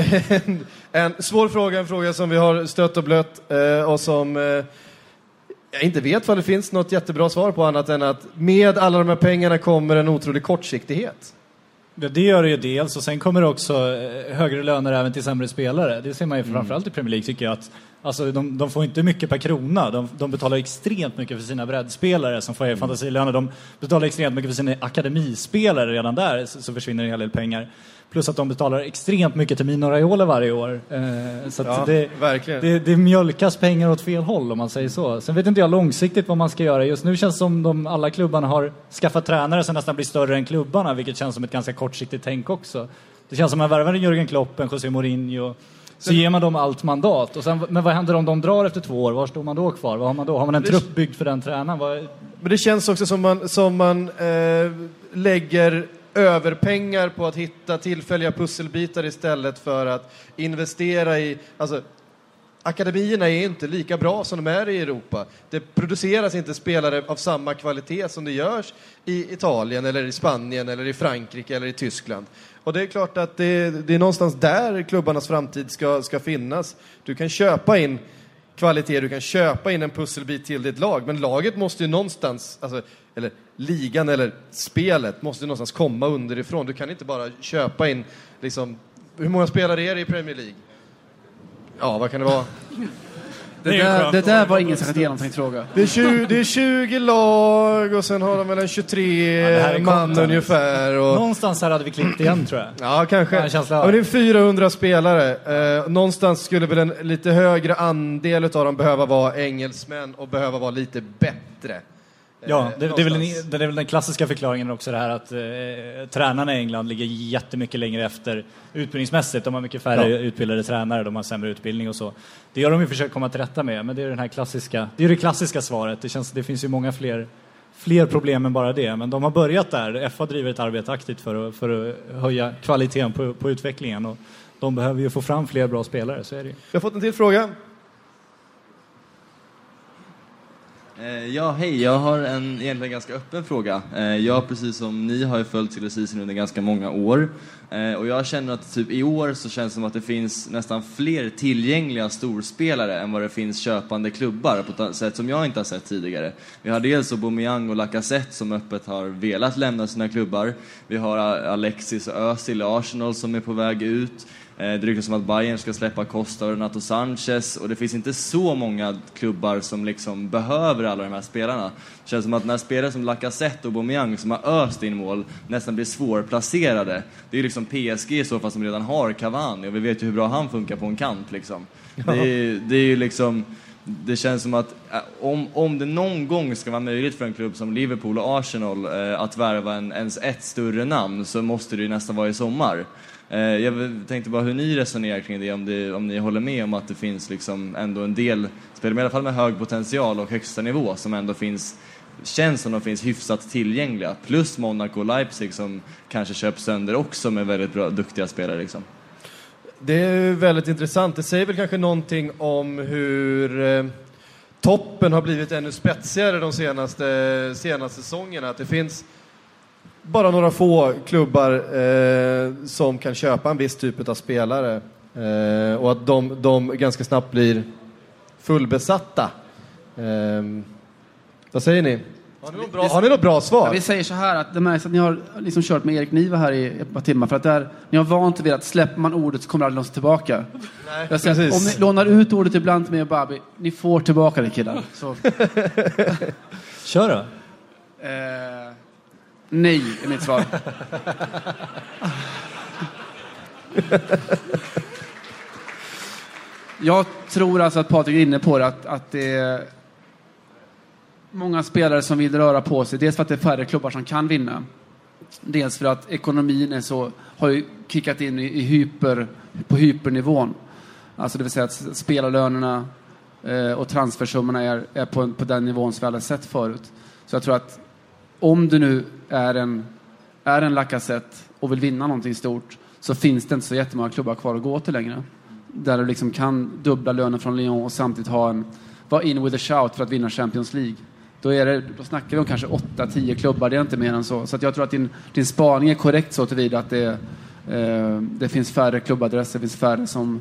en svår fråga, en fråga som vi har stött och blött och som jag inte vet vad det finns något jättebra svar på, annat än att med alla de här pengarna kommer en otrolig kortsiktighet. Det gör det ju dels, och sen kommer det också högre löner även till sämre spelare. Det ser man ju framförallt i Premier League, tycker jag, att alltså, de får inte mycket per krona. De betalar extremt mycket för sina breddspelare som får fantasilöner. De betalar extremt mycket för sina akademispelare. Redan där så försvinner en hel del pengar. Plus att de betalar extremt mycket till Mino Raiola varje år. Så att det mjölkas pengar åt fel håll, om man säger så. Sen vet inte jag långsiktigt vad man ska göra. Just nu känns det som alla klubbarna har skaffat tränare som nästan blir större än klubbarna, vilket känns som ett ganska kortsiktigt tänk också. Det känns som att man värvar en Jürgen Klopp, en José Mourinho. Så ger man dem allt mandat. Och sen, men vad händer om de drar efter 2 år? Var står man då kvar? Vad har man då? Har man en trupp byggd för den tränaren? Men det känns också som man lägger över pengar på att hitta tillfälliga pusselbitar istället för att investera i... Alltså, akademierna är inte lika bra som de är i Europa. Det produceras inte spelare av samma kvalitet som det görs i Italien eller i Spanien eller i Frankrike eller i Tyskland. Och det är klart att det är någonstans där klubbarnas framtid ska finnas. Du kan köpa in kvalitet, du kan köpa in en pusselbit till ditt lag, men laget måste ju någonstans, alltså, eller ligan eller spelet måste någonstans komma underifrån. Du kan inte bara köpa in liksom, hur många spelare är det i Premier League? Ja, vad kan det vara? Det där var ingen särskilt genomtänkt fråga. Det är 20 lag och sen har de väl en 23 man ungefär. Och... Någonstans här hade vi klippt igen, tror jag. Ja, kanske. Ja, men det är 400 spelare. Någonstans skulle väl en lite högre andel av dem behöva vara engelsmän och behöva vara lite bättre. Ja, det är väl den klassiska förklaringen också, det här att tränarna i England ligger jättemycket längre efter utbildningsmässigt. De har mycket färre utbildade tränare, de har sämre utbildning och så. Det gör de ju försökt komma till rätta med, men det är den här klassiska, det är det klassiska svaret. Det finns ju många fler problem än bara det, men de har börjat där. FA driver ett arbete aktivt för att höja kvaliteten på utvecklingen, och de behöver ju få fram fler bra spelare, så är det ju. Jag har fått en till fråga. Ja, hej. Jag har en egentligen ganska öppen fråga. Jag, precis som ni, har ju följt silly season under ganska många år. Och jag känner att typ i år så känns det som att det finns nästan fler tillgängliga storspelare än vad det finns köpande klubbar på ett sätt som jag inte har sett tidigare. Vi har dels Aubameyang och Lacazette som öppet har velat lämna sina klubbar. Vi har Alexis och Özil i Arsenal som är på väg ut. Det ryktas som att Bayern ska släppa Costa och Renato Sanchez, och det finns inte så många klubbar som liksom behöver alla de här spelarna. Det känns som att när spelare som Lacazette och Aubameyang som har öst in mål nästan blir svårplacerade. Det är ju liksom PSG i så fall som redan har Cavani, och vi vet ju hur bra han funkar på en kant liksom. Ja. Det är ju liksom, det känns som att om det någon gång ska vara möjligt för en klubb som Liverpool och Arsenal att värva ens ett större namn, så måste det ju nästan vara i sommar. Jag tänkte bara hur ni resonerar kring det, om ni håller med om att det finns liksom ändå en del spelare, i alla fall med hög potential och högsta nivå, som ändå känns som de finns hyfsat tillgängliga, plus Monaco och Leipzig som kanske köps sönder också med väldigt bra, duktiga spelare liksom. Det är väldigt intressant. Det säger väl kanske någonting om hur toppen har blivit ännu spetsigare de senaste säsongerna, att det finns bara några få klubbar som kan köpa en viss typ av spelare, och att de ganska snabbt blir fullbesatta. Vad säger ni? Har ni något bra svar? Ja, vi säger så här, att det märks att ni har liksom kört med Erik Niva här i ett par timmar, för att där, ni har vant vid att släpper man ordet så kommer det aldrig någonsin tillbaka. Nej, jag säger, om ni lånar ut ordet ibland till mig och Babi, ni får tillbaka det, killar. Så. Kör då. Nej, är mitt svar. Jag tror alltså att Patrik är inne på det, att det är många spelare som vill röra på sig. Dels för att det är färre klubbar som kan vinna. Dels för att ekonomin har ju kickat in på hypernivån. Alltså det vill säga att spelarlönerna och transfersummorna är på den nivån som vi alla sett förut. Så jag tror att om du nu är en Lacazette och vill vinna någonting stort, så finns det inte så jättemånga klubbar kvar att gå till längre. Där du liksom kan dubbla lönen från Lyon och samtidigt vara in with a shout för att vinna Champions League. Då snackar vi om kanske 8-10 klubbar, det är inte mer än så. Så att jag tror att din spaning är korrekt så tillvida att Det finns färre klubbadresser, det finns färre som...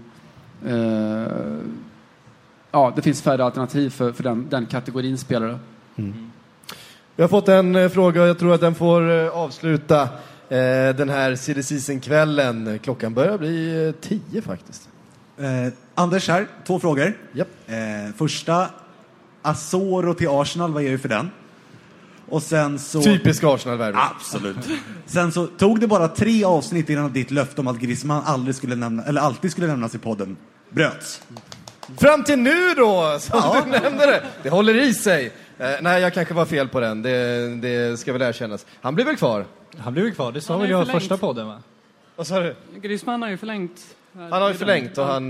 det finns färre alternativ för den kategorin spelare. Vi har fått en fråga och jag tror att den får avsluta den här silly season-kvällen. Klockan börjar bli 10 faktiskt. Anders här, 2 frågor. Yep. Första, Asoro till Arsenal, vad är det för den? Och sen så... Typisk Arsenal-värvning. Absolut. Sen så tog det bara 3 avsnitt innan ditt löfte om att Griezmann alltid skulle nämnas i podden bröts. Fram till nu då, som du nämnde det. Det håller i sig. Nej, jag kanske var fel på den. Det ska väl erkännas. Han blir väl kvar? Han blir väl kvar. Det sa väl jag första podden, va? Vad sa du? Griezmann har ju förlängt. Han har ju förlängt och han,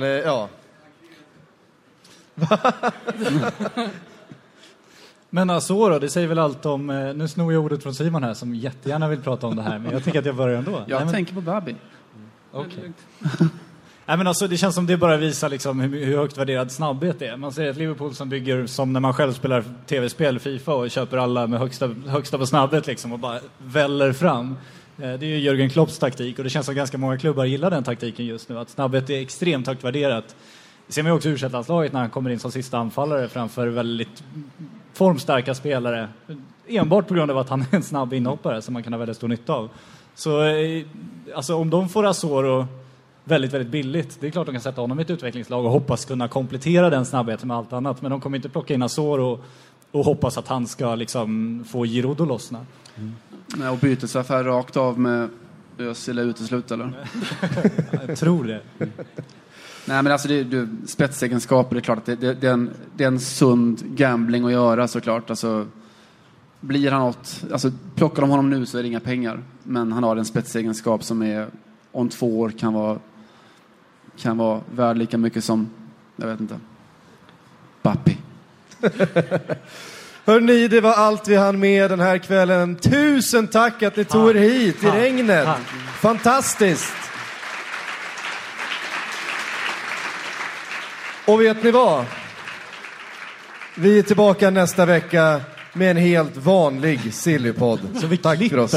Men Asoro, det säger väl allt om... Nu snor jag ordet från Simon här som jättegärna vill prata om det här. Men jag tänker att jag börjar ändå. Jag tänker på Babi. Okej. Nej, men alltså, det känns som det bara visar liksom hur högt värderad snabbhet det är. Man ser ett Liverpool som bygger som när man själv spelar tv-spel, FIFA, och köper alla med högsta på snabbhet liksom, och bara väller fram. Det är ju Jürgen Klopps taktik, och det känns som ganska många klubbar gillar den taktiken just nu. Att snabbhet är extremt högt värderat. Det ser man ju också i U21-landslaget när han kommer in som sista anfallare framför väldigt formstarka spelare. Enbart på grund av att han är en snabb inhoppare som man kan ha väldigt stor nytta av. Så alltså, om de får Asoro väldigt, väldigt billigt. Det är klart de kan sätta honom i ett utvecklingslag och hoppas kunna komplettera den snabbheten med allt annat. Men de kommer inte plocka in Asoro och hoppas att han ska liksom få Giroud att lossna. Nej, och bytesaffär rakt av med Özil uteslut, eller? Jag tror det. Nej, men alltså spetsegenskaper, det är klart att det är en sund gambling att göra, såklart. Alltså, blir han något... Alltså, plockar de honom nu så är det inga pengar. Men han har en spetsegenskap som är om 2 år kan vara värd lika mycket som, jag vet inte, Bappi. Hörrni, det var allt vi hann med den här kvällen. Tusen tack att ni tog er hit i regnet. Fantastiskt. Och vet ni vad? Vi är tillbaka nästa vecka med en helt vanlig Sillypodd. Så vi tack för oss.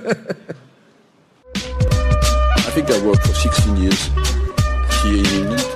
I think I worked for 16 years here in England.